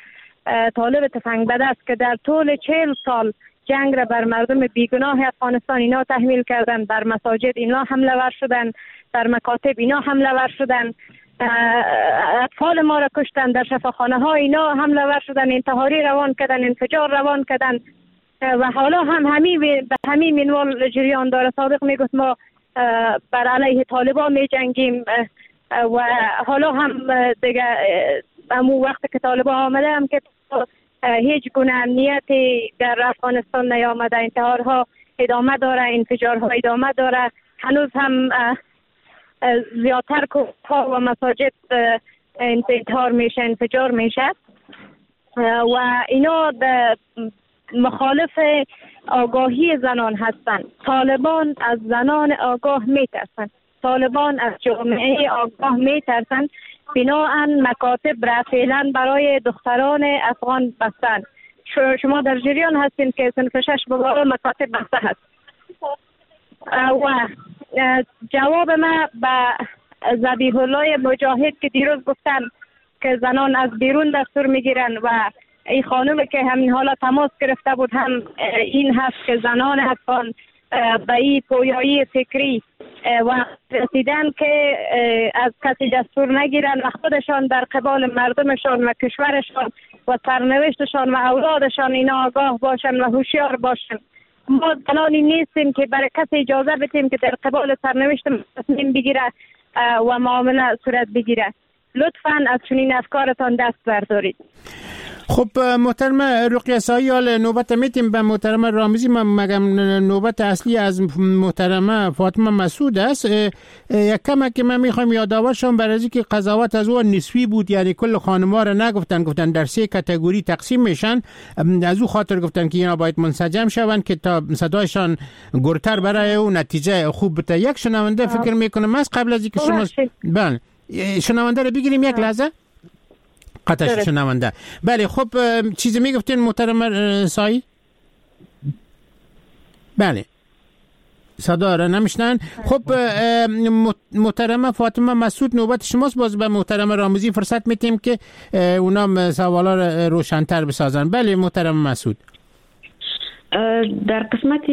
طالب تفنگ بده است که در طول چهل سال جنگ را بر مردم بیگناه افغانستان اینا تحمیل کردن، بر مساجد اینا حمله ور شدن، در مکاتب اینا حمله ور شدن، اطفال ما را کشتن، در شفاخانه ها اینا حمله ور شدن، انتحاری روان کردن، انفجار روان کردن و حالا هم همین به همین منوال جریان داره. صادق میگفت ما بر علیه طالبان می جنگیم و حالا هم دیگه همون وقت که طالبان آمده هم که هیچ گونه امنیتی در افغانستان نیامده، انتحارها ادامه داره، انفجارها ادامه داره، هنوز هم زیادتر کوهها و مساجد انتحار میشه، انفجار میشه و اینا مخالف آگاهی زنان هستند. طالبان از زنان آگاه میترسند، طالبان از جامعه آگاه میترسند، بناهن مکاتب را فعلا برای دختران افغان بستند. شما در جریان هستین که صنف شش بگاه مکاتب بسته هست و جواب ما به ذبیح الله مجاهد که دیروز گفتن که زنان از بیرون دستور میگیرن و این خانم که همین حالا تماس گرفته بود هم این هست که زنان افغان به این پویایی فکری و رسیدن که از کسی دستور نگیرن و خودشان در قبال مردمشان و کشورشان و سرنوشتشان و اولادشان اینا آگاه باشن و هوشیار باشن. ما زنانی نیستیم که برای کسی اجازه بدیم که در قبال سرنوشت تصمیم بگیره و معامله صورت بگیره. لطفاً از چنین افکارتان دست بردارید. خب محترم رقیه سایی، حال نوبت میتیم به محترم رامزی. من مگم نوبت اصلی از محترم فاطمه مسعود است. یک کم که من میخوام یادآور شم برای اینکه قضاوت از او نسبی بود، یعنی کل خانم‌ها را نگفتن، گفتن در سه کاتگوری تقسیم میشن. از او خاطر گفتن که اینا باید منسجم شوند که تا صدایشان گرتر برای او نتیجه خوب بده. یک شنونده فکر میکنم از قبل از اینکه شما بله شنونده رو بگیریم یک لحظه قطعش شنونده. بله خب چیزی میگفتین محترم سایی؟ بله صدا را نمیشنن. خب محترم فاطمه مسعود نوبت شماست. باز به محترم رامزی فرصت میتیم که اونا سوالا را روشن‌تر بسازن. بله محترم مسعود. در قسمت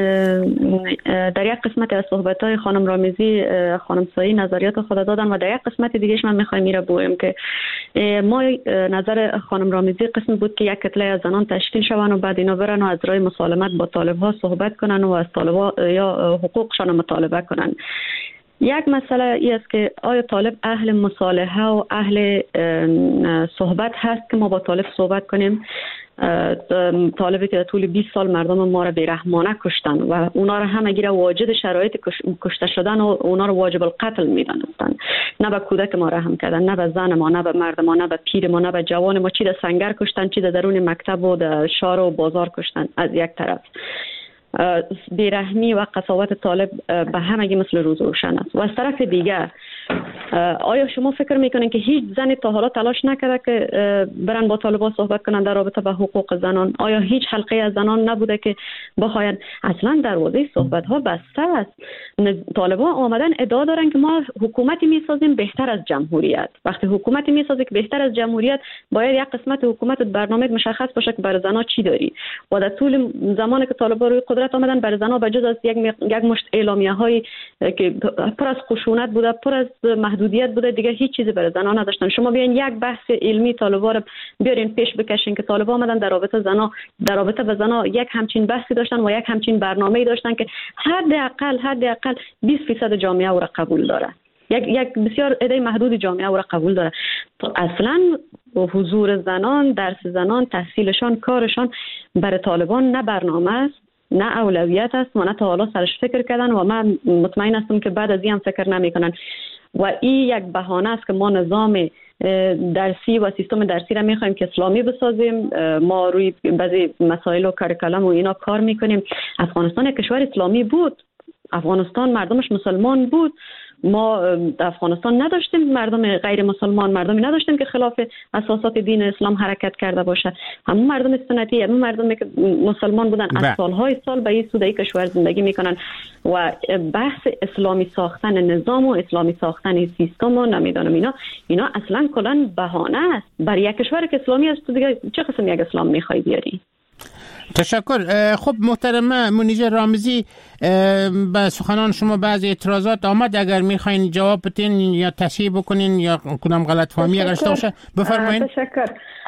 در یک قسمت از صحبت‌های خانم رامزی خانم سایی نظریات خود دادن و در یک قسمت دیگهش من می‌خوایم میره بگویم که ما نظر خانم رامزی قسمی بود که یک کتله از زنان تشکیل شوند و بعد اینا برن و از راه مسالمت با طالب‌ها صحبت کنن و از طالب‌ها یا حقوقشان مطالبه کنن. یک مسئله ای است که آیا طالب اهل مصالحه و اهل صحبت هست که ما با طالب صحبت کنیم؟ طالبی که طول بیست سال مردم ما را بیرحمانه کشتن و اونا را هم اگر واجد شرایط کشته شدن و اونا را واجب القتل میدانستن، نه به کودک ما رحم کردن، نه به زن ما، نه به مرد ما، نه به پیر ما، نه به جوان ما، چی در سنگر کشتن، چی در درون مکتب و در شار و بازار کشتن. از یک طرف بیرحمی و قساوت طالب به همگی مثل روز روشن است و از طرف دیگه آیا شما فکر میکنین که هیچ زنی تا حالا تلاش نکرده که برن با طالبان صحبت کنن در رابطه با حقوق زنان؟ آیا هیچ حلقه از زنان نبوده که بخواین؟ اصلا دروازه صحبت ها بسته است. طالبان آمدن ادعا دارن که ما حکومتی میسازیم بهتر از جمهوریت. وقتی حکومتی میسازی که بهتر از جمهوریت، باید یک قسمت حکومت برنامه مشخص باشه که برای زنا چی داری. و در طول زمانی که طالبان روی قدرت آمدن برای زنا بجز از یک یک مشت اعلامیه های که پر از خشونت بوده، پر از محدودیت بوده، دیگه هیچ چیزی برای زنا نداشتن. شما بیاین یک بحث علمی طالبا رو بیارین پیش بکشین که طالبا آمدن در رابطه زنا در رابطه با زنا یک همچین بحثی داشتن و یک همچین برنامه‌ای داشتن که حداقل حداقل بیست درصد جامعه او را قبول داره. یک یک بسیار عده محدود جامعه او را قبول داره. اصلا حضور زنان، درس زنان، تحصیلشان، کارشان برای طالبان نه برنامه است، نه اولویت است و نه تا حالا سرش فکر کردن و من مطمئن هستم که بعد از این هم فکر نمیکنن. و این یک بهانه است که ما نظام درسی و سیستم درسی را میخوایم که اسلامی بسازیم. ما روی بعضی مسائل و کاریکولم و اینا کار میکنیم. افغانستان یک کشور اسلامی بود، افغانستان مردمش مسلمان بود ما در افغانستان نداشتیم مردم غیر مسلمان، مردمی نداشتیم که خلاف اساسات دین اسلام حرکت کرده باشه. همون مردم سنتی، همون مردمی که مسلمان بودن از سالهای سال به این سودای کشور زندگی میکنن و بحث اسلامی ساختن نظام و اسلامی ساختن سیستم و نمیدونم اینا اینا اصلا کلا بهانه است. برای یک کشور که اسلامی است تو دیگه چه قسم یک اسلام میخوای بیاری؟ تشکر. خب محترمه منیژه رامزی، به سخنان شما بعضی اعتراضات آمد، اگر میخواین جواب بدین یا تصحیح بکنین یا کدام غلط فهمی اگر شده باشه بفرمایید. تشکر.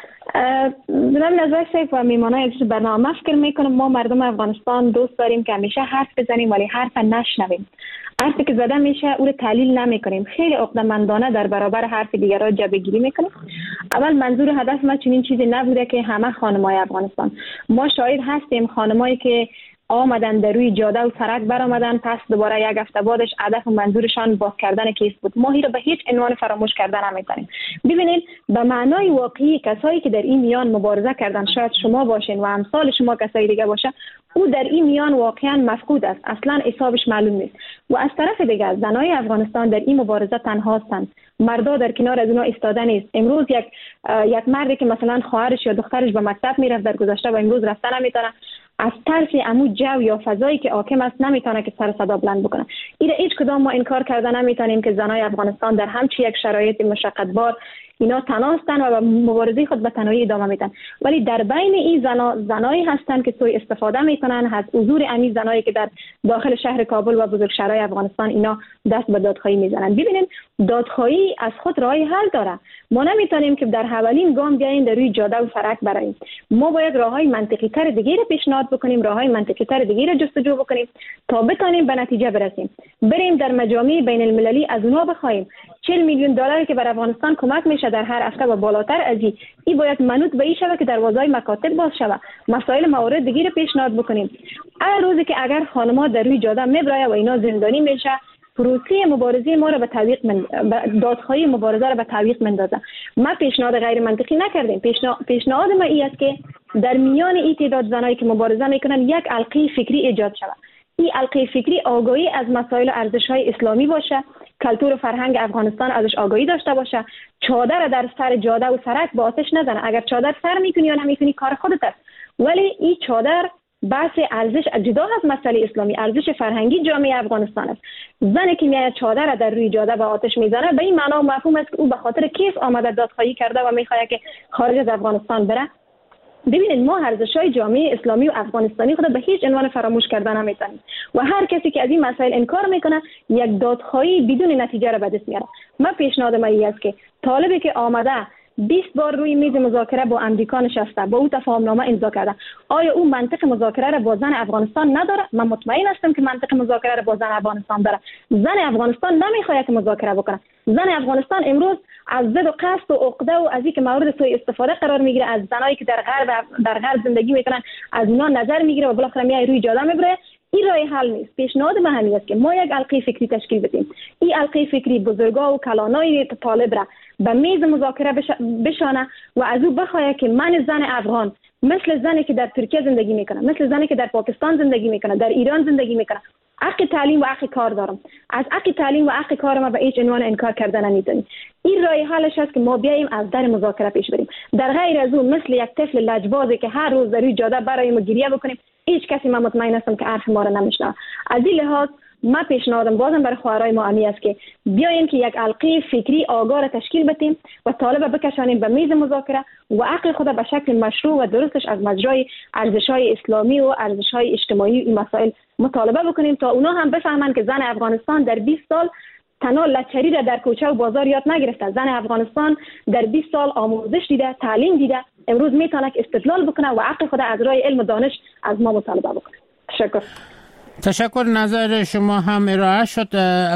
من نظر شیخ و میمانای از برنامه فکر میکنم ما مردم افغانستان دوست داریم که همیشه حرف بزنیم ولی حرف نشنویم. حرفی که زده میشه او رو تحلیل نمیکنیم، خیلی عقده‌مندانه در برابر حرف دیگران جبهه‌گیری میکنیم. اول منظور هدف ما چنین چیزی نبوده که همه خانمای افغانستان، ما شاهد هستیم خانمایی که آمدن در روی جاده و سرک برآمدن، پس دوباره یک هفته بعدش هدف و منظورشان باز کردن کیس بود. ما این رو به هیچ عنوان فراموش کردن نمیتونیم. ببینید به معنای واقعی کسایی که در این میان مبارزه کردن، شاید شما باشین و امثال شما کسای دیگه باشه، او در این میان واقعا مفقود است، اصلا حسابش معلوم نیست. و از طرف دیگر زنای افغانستان در این مبارزه تنها هستند، مردا در کنار از اونها ایستاده نیست. امروز یک یک مردی که مثلا خواهرش یا دخترش به مکتب میرفت در گذشته و امروز رفتن نمیتونه، از ترس عمو جو یا فضایی که حاکم است نمیتونه که سر صدا بلند بکنه. این هیچ کدام ما انکار کردن نمیتونیم که زنای افغانستان در همچین یک شرایط مشقتبار اینا تنها هستند و مبارزه خود به تنهایی ادامه میدن. ولی در بین این زنا زنایی هستند که سوء استفاده میکنن از حضور امی زنایی که در داخل شهر کابل و بزرگشهرهای افغانستان اینا دست به دادخواهی میزنن. ببینید دادخواهی از خود راه حل داره. ما نمیتونیم که در اولین گام بیایم در روی جاده و سرک براییم. ما باید راههای منطقی تر دیگه رو پیشنهاد بکنیم، راههای منطقی تر دیگه رو جستجو بکنیم تا بتونیم به نتیجه برسیم. بریم در مجامع بین المللی از اونها بخوایم چهل میلیون دلاری که بر افغانستان کمک میشه در هر هفته و بالاتر از این ای باید منوط به این شوه که دروازهای مکاتب باز شوه، مسائل موارد دیگه رو پیشنهاد بکنیم. هر روزی که اگر خانم‌ها در روی جاده میبرایه و اینا زندانی میشه، پروسه مبارزه ما رو به تعویق من دادخواهی مبارزه رو به تعویق مندازه. ما پیشنهاد غیر منطقی نکردیم. پیشنهاد ما این است که در میان این تعداد زنایی که مبارزه میکنن یک حلقه فکری ایجاد شود. این حلقه فکری آگاهی از مسائل و ارزش‌های اسلامی باشه، کلتور و فرهنگ افغانستان ازش آگاهی داشته باشه، چادر در سر جاده و سرک با آتش نزنه. اگر چادر سر میکنی یا نمیکنی کار خودت است، ولی این چادر بحث ارزش جدا از مسئله اسلامی، ارزش فرهنگی جامعه افغانستان است. زنی که میاد چادر در روی جاده با آتش میزنه به این معنا مفهوم است که او به خاطر کیس آمده دادخواهی کرده و میخواد که خارج از افغانستان بره. ببینید ما ارزش‌های جامعه اسلامی و افغانستانی خود به هیچ عنوان فراموش کردن نمیتونیم و هر کسی که از این مسائل انکار میکنه یک دادخواهی بدون نتیجه را به دست میاره. من پیشنهاد من این است که طالبی که آمده بیست بار روی میز مذاکره با امریکا نشسته، با او تفاهمنامه امضا کرده، آیا او منطق مذاکره را با زن افغانستان نداره؟ من مطمئن هستم که منطق مذاکره را با زن افغانستان داره. زن افغانستان نمیخواد که مذاکره بکنه. زن افغانستان امروز از ضد و قصد و عقده و از اینکه مورد سوء استفاده قرار میگیره، از زنایی که در غرب در غرب زندگی میکنن از اونا نظر میگیره و بالاخره میای روی جاده میبره. این راه حل نیست. پیشنهاد من همین است که ما یک حلقه فکری تشکیل بدیم. این حلقه فکری بزرگا و کلانای طالب را به میز مذاکره بشانه و از او بخواد که من زن افغان مثل زنی که در ترکیه زندگی میکنه، مثل زنی که در پاکستان زندگی میکنه، در ایران زندگی میکنه، حق تعلیم و حق کار دارم. از حق تعلیم و حق کار ما به هیچ عنوان انکار کردن نمیتونیم. این راه حلش است که ما بیایم از در مذاکره پیش بریم. در غیر از اون مثل یک طفل لجبازی که هر روز در روی جاده برایم گریه بکنیم، هیچ کسی من مطمئن هستم که حرف ما رو نمیشنوه. از این لحاظ ما پیشنهادم بازم برای خواهرای ما امی است که بیایم که یک حلقه فکری آگاه را تشکیل بدیم و طالب بکشانیم به میز مذاکره و حق خود به شکل مشروع و درستش از مجرای ارزش‌های اسلامی و ارزش‌های اجتماعی این مسائل مطالبه بکنیم تا اونا هم بفهمن که زن افغانستان در بیست سال تنها لچری را در کوچه و بازار یاد نگرفته. زن افغانستان در بیست سال آموزش دیده، تعلیم دیده، امروز میتونه که استدلال بکنه و حق خود از راه علم و دانش از ما مطالبه بکنه. تشکر. تشکر. نظر شما هم ارائه شد.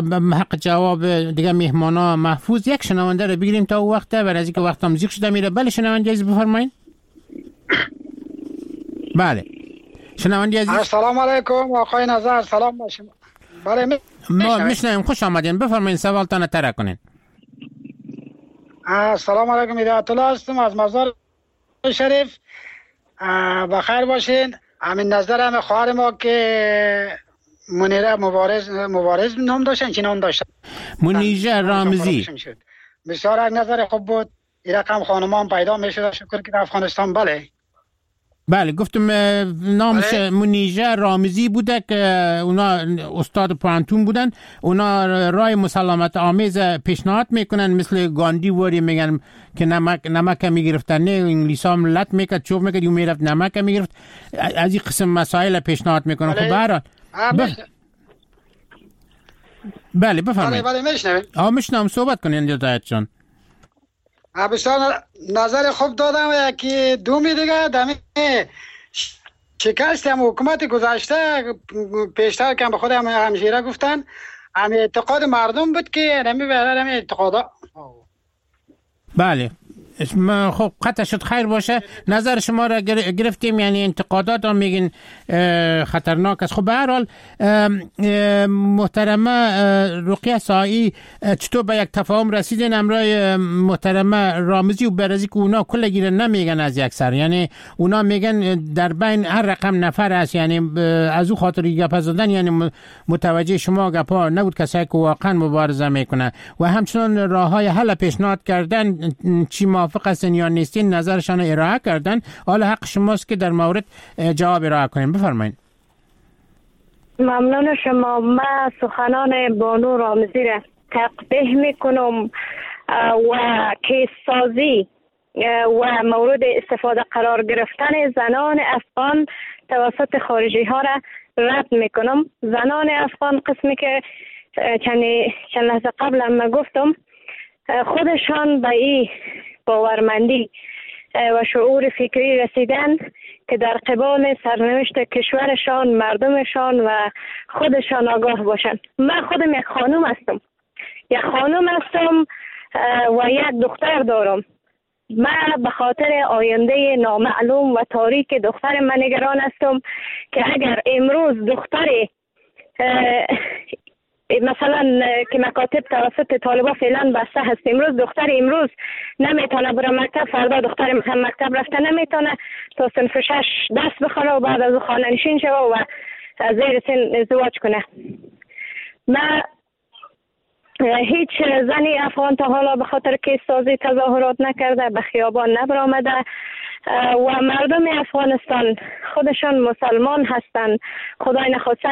حق جواب دیگه مهمانا محفوظ. یک شنونده رو بگیریم تا او وقته برای از اینکه وقت هم زیق شده میره. بله شنونده عزیز بفرمایید. بله شنونده عزیز. السلام علیکم آقای نظر. سلام با شما. بله می... ما میشنویم. خوش آمدین. بفرمایید سوالتان طرح کنین. السلام علیکم. هدایت الله هستم از مزار شریف. بخیر باشین. همین نظر همه خواهر ما که منیره مبارز مبارز نام داشتن چی نام داشتن منیژه رامزی. بسیار از نظر خوب بود. این رقم خانمان پیدا میشد شکر که در افغانستان. بله بله گفتم نامش بله. منیژه رامزی بوده که اونا استاد پانتون بودن. اونا رای مسالمت آمیز پیشنهاد میکنن مثل گاندی وری میگن که نمک نمک میگرفتن نه انگلیس هم لط میکرد چوب میکرد یوم میرفت نمک میگرفت. از این قسم مسائل پیشنهاد میکنن. خب برحال بله بفرمایید. بله بله میشنوید. آ میشنم صحبت کنین هدایت جان. بسیار نظر خوب دادم. یکی دومی دیگه دمی شکست هم حکومت گذشته پیشتر که به خود هم همشیره گفتن هم اعتقاد مردم بود که نمی برای هم اعتقادا. بله خب قطع شد خیر باشه. نظر شما را گرفتیم. یعنی انتقادات هم میگین خطرناک است. خب به هر حال محترمه رقیه سایی چطور به یک تفاهم رسیدین امرای محترمه رامزی و برزی که اونا کل گیره نمیگن از یک سر؟ یعنی اونا میگن در بین هر رقم نفر است. یعنی از او خاطر گپ زدن یعنی متوجه شما گپا نبود کسایی که واقعا مبارزه میکنه و همچنان راههای حل پیشنهاد کردن چی موافق هستن یا نیستین نظرشان ارائه کردن. حالا حق شماست که در مورد جواب ارائه کنین. بفرمایید. ممنون شما. من سخنان بانو رامزی را تقبیح میکنم و کیس سازی و مورد استفاده قرار گرفتن زنان افغان توسط خارجی ها را رد میکنم. زنان افغان قسمی که چند چند لحظه قبل هم گفتم خودشان به این باورمندی و شعور فکری رسیدن که در قبال سرنوشت کشورشان، مردمشان و خودشان آگاه باشند. من خودم یک خانم هستم. یک خانم هستم و یک دختر دارم. من به خاطر آینده نامعلوم و تاریک دختر من نگران هستم که اگر امروز دختر مثلا که مکاتب توسط طالبا فعلا بسته هست، امروز دختر امروز نمیتونه بره مکتب، فردا دختر هم مکتب رفته نمیتونه تا صنف شش دست بخوره و بعد از خانه نشین شوه و زیر سن ازدواج کنه. من هیچ زنی افغان تا حالا به خاطر کیس سازی تظاهرات نکرده، به خیابان نبرآمده و مردم افغانستان خودشان مسلمان هستند. خدای نخواسته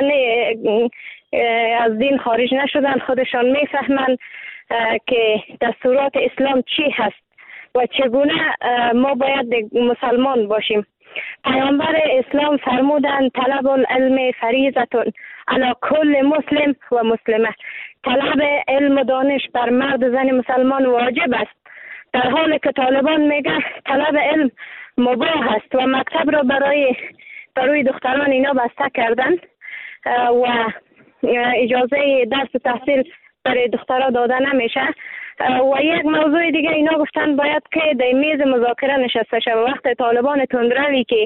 از دین خارج نشدن، خودشان میفهمند که دستورات اسلام چی هست و چگونه ما باید مسلمان باشیم. پیامبر اسلام فرمودند طلب العلم فریضة علی کل مسلم و مسلمه. طلب علم و دانش بر مرد زن مسلمان واجب است، در حالی که طالبان میگه طلب علم مباح است و مکتب را برای برای دختران اینا بسته کردن و اجازه درس و تحصیل برای دخترها داده نمیشه. و یک موضوع دیگه اینا گفتن باید که در میز مذاکره نشسته شه. وقت طالبان تندروی که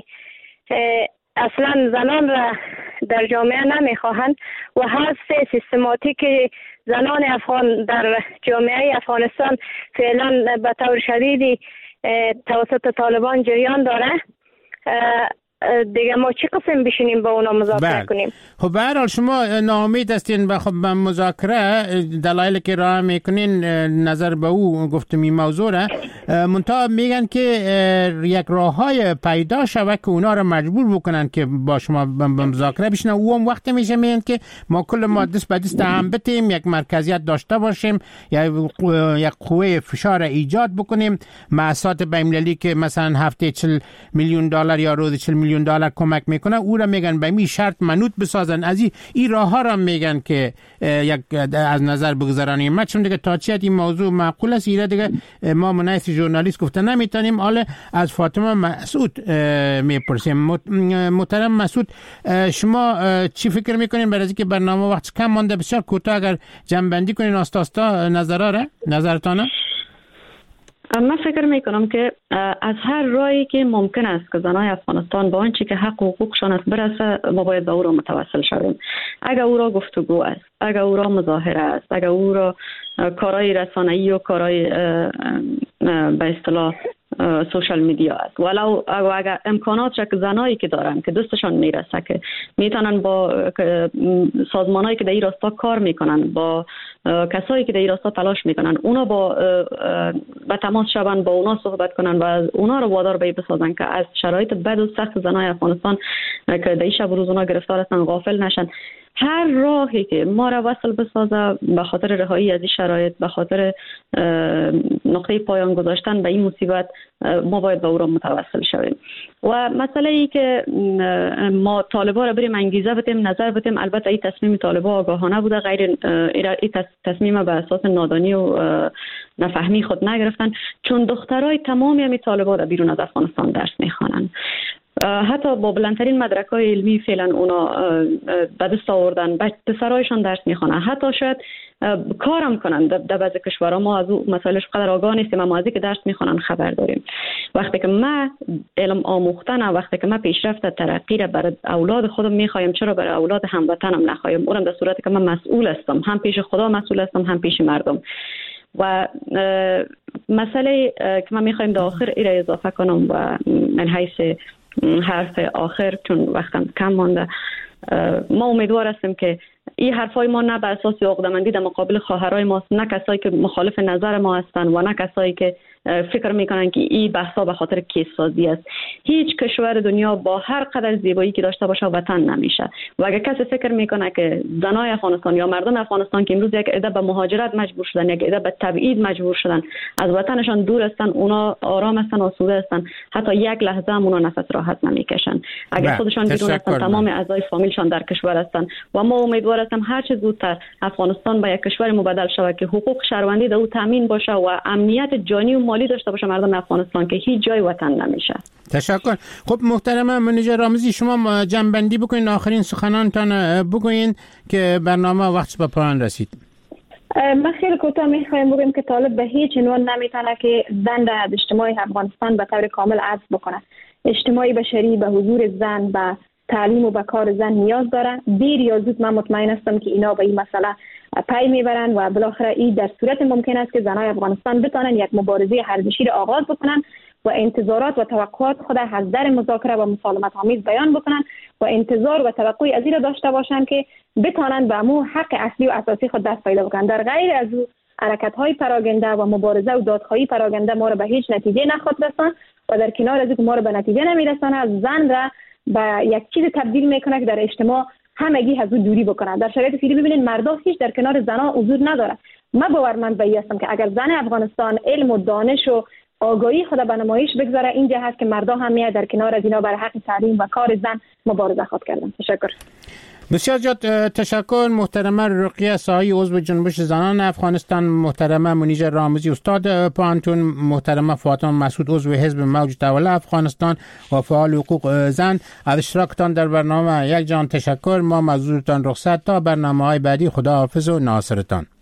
اصلا زنان را در جامعه نمیخواهند و حذف سیستماتیک زنان افغان در جامعه افغانستان فعلا به طور شدیدی توسط طالبان جریان داره، دیگه ما چی قسم بشینیم با اونا مذاکره بل. کنیم؟ خب به هر حال شما ناامید هستین به خب مذاکره، دلایلی که راه میکنین نظر به او گفتم این موضوع را منتها میگن که یک راههای پیدا شود که اونا را مجبور بکنن که با شما به مذاکره بشینن. او هم وقت میشه میگن که ما کل ما دست به دست هم بتیم، یک مرکزیت داشته باشیم، یک قوه فشار ایجاد بکنیم، مؤسسات بین‌المللی که مثلا هفته چهل میلیون دلار یا روزی چهل میلیون دلار کمک میکنه او را میگن به می شرط منوط بسازن. از این ای راه ها را میگن که یک از نظر بگذارانیم. ما چون دیگه تا چیت این موضوع معقول است ایره دیگه ما منایس ژورنالیست گفته نمیتونیم. حالا از فاطمه مسعود میپرسیم. محترم مسعود، شما چی فکر میکنین برای اینکه برنامه وقت کم مانده بسیار کوتاه اگر جمع بندی کنین آستا آستا نظرها را نظرتانه؟ من فکر میکنم که از هر راهی که ممکن است که زنای افغانستان با آنچه که حق و حقوقشان است برسه ما باید به او را متوسل شویم. اگر او را گفتگو است، اگر او را مظاهره است، اگر او را کارهای رسانه‌ای و کارهای به اصطلاح سوشال میدیا است. ولو اگر امکانات که زنایی که دارن که دستشان میرسه که میتونن با سازمانایی که در این راستا کار میکنن، با کسایی که در این راستا تلاش میکنن، اونا با به تماس شون، با اونا صحبت کنن و اونا رو وادار به بسازن که از شرایط بد و سخت زنای افغانستان که در این شب و روز اونا گرفتار هستن غافل نشن. هر راهی که ما را وصل بسازه به خاطر رهایی از این شرایط، به خاطر نقطه پایان گذاشتن به این مصیبت، ما باید به او را متوسل شویم. و مسئله ای که ما طالبا را بریم انگیزه بدیم، نظر بدیم، البته این تصمیم طالبا آگاهانه بوده، غیر این تصمیم به اساس نادانی و نفهمی خود نگرفتن، چون دخترای تمامی همی طالبا در بیرون از افغانستان درس میخوانند. حتی با بلندترین مدرک‌های علمی فعلا اونا به دست آوردن، پسرایشان درس میخوانن، حتی شاید کارم کنن در بعضی کشورها. ما از اون مسائلش قدر آگاه نیستیم، اما از اینکه درس میخوانن خبر داریم. وقتی که ما علم آموختن، وقتی که ما پیشرفت ترقی را برای اولاد خودم میخوایم، چرا برای اولاد هموطنم نخوایم؟ اونم در صورتی که من مسئول هستم، هم پیش خدا مسئول هستم، هم پیش مردم. و مسئله که ما میخوایم در آخر این را اضافه کنم و من حیث حرف آخر، چون وقتم کم مانده، ما امیدوار هستیم که این حرفای ما نه بر اساس عقده‌مندی در مقابل خواهرای ماست، نه کسایی که مخالف نظر ما هستن و نه کسایی که فکر میکنن که این بحثا به خاطر کیس سازی است. هیچ کشور دنیا با هر قدر زیبایی که داشته باشه وطن نمیشه. و اگر کسی فکر میکنه که زنای افغانستان یا مردم افغانستان که امروز یک عده به مهاجرت مجبور شدن، یک عده به تبعید مجبور شدن، از وطنشان دور هستن، اونا آرام هستن، آسوده هستن، حتی یک لحظه هم اونا نفس راحت نمیکشن. اگر خودشان بیرون هستن، تمام اعضای فامیلشان در کشور هستن. و ما امیدوار هستیم هر چه زودتر افغانستان به یک کشور مبادل شود که حقوق شهروندی در او تامین باشه و امنیت جانی و مالی داشته باشه مردم افغانستان که هیچ جای وطن نمیشه. تشکر. خب محترم منیژه رامزی، شما جنبندی بکنین، آخرین سخنانتان بگوین که برنامه وقت به پایان رسید. من خیلی کوتاه میخوایم بگم که طالب به هیچ عنوان نمیتونه که زن در اجتماع افغانستان به طور کامل عزل بکنه. اجتماعی بشری به حضور زن، به تعلیم و به کار زن نیاز داره. دیر یا زود من مطمئن هستم که اینا به این مسئله پی میبرن و بالاخره این در صورت ممکن است که زنای افغانستان بتونن یک مبارزه ارزشی را آغاز بکنن و انتظارات و توقعات خود از در مذاکره و مسالمت آمیز بیان بکنن و انتظار و توقعی از این را داشته باشن که بتونن به مو حق اصلی و اساسی خود دست پیدا بکنن. در غیر از او حرکت‌های پراگنده و مبارزه و دادخواهی پراگنده ما را به هیچ نتیجه نخواهد رساند و در کنار از اینکه ما را به نتیجه نمیرساند، زن را به یک چیز تبدیل میکنه که در اجتماع همگی از او دوری بکنه. در شرایط فعلی ببینید مردا هیچ در کنار زنا حضور نداره. من باورمند به این هستم که اگر زن افغانستان علم و دانش و آگاهی خود به نمایش بگذاره، اینجا هست که مردا هم میاد در کنار از اینا برای حق تعلیم و کار زن مبارزه خود کردن. تشکر. بسیار زیاد تشکر. محترمه رقیه ساهی، عضو جنبش زنان افغانستان، محترمه منیژه رامزی، استاد پانتون، محترمه فاطمه مسعود، عضو حزب موج تولد افغانستان و فعال حقوق زن، از اشتراکتان در برنامه یک جان تشکر. ما مزورتان رخصت تا برنامه‌های بعدی. خدا حافظ و ناصرتان.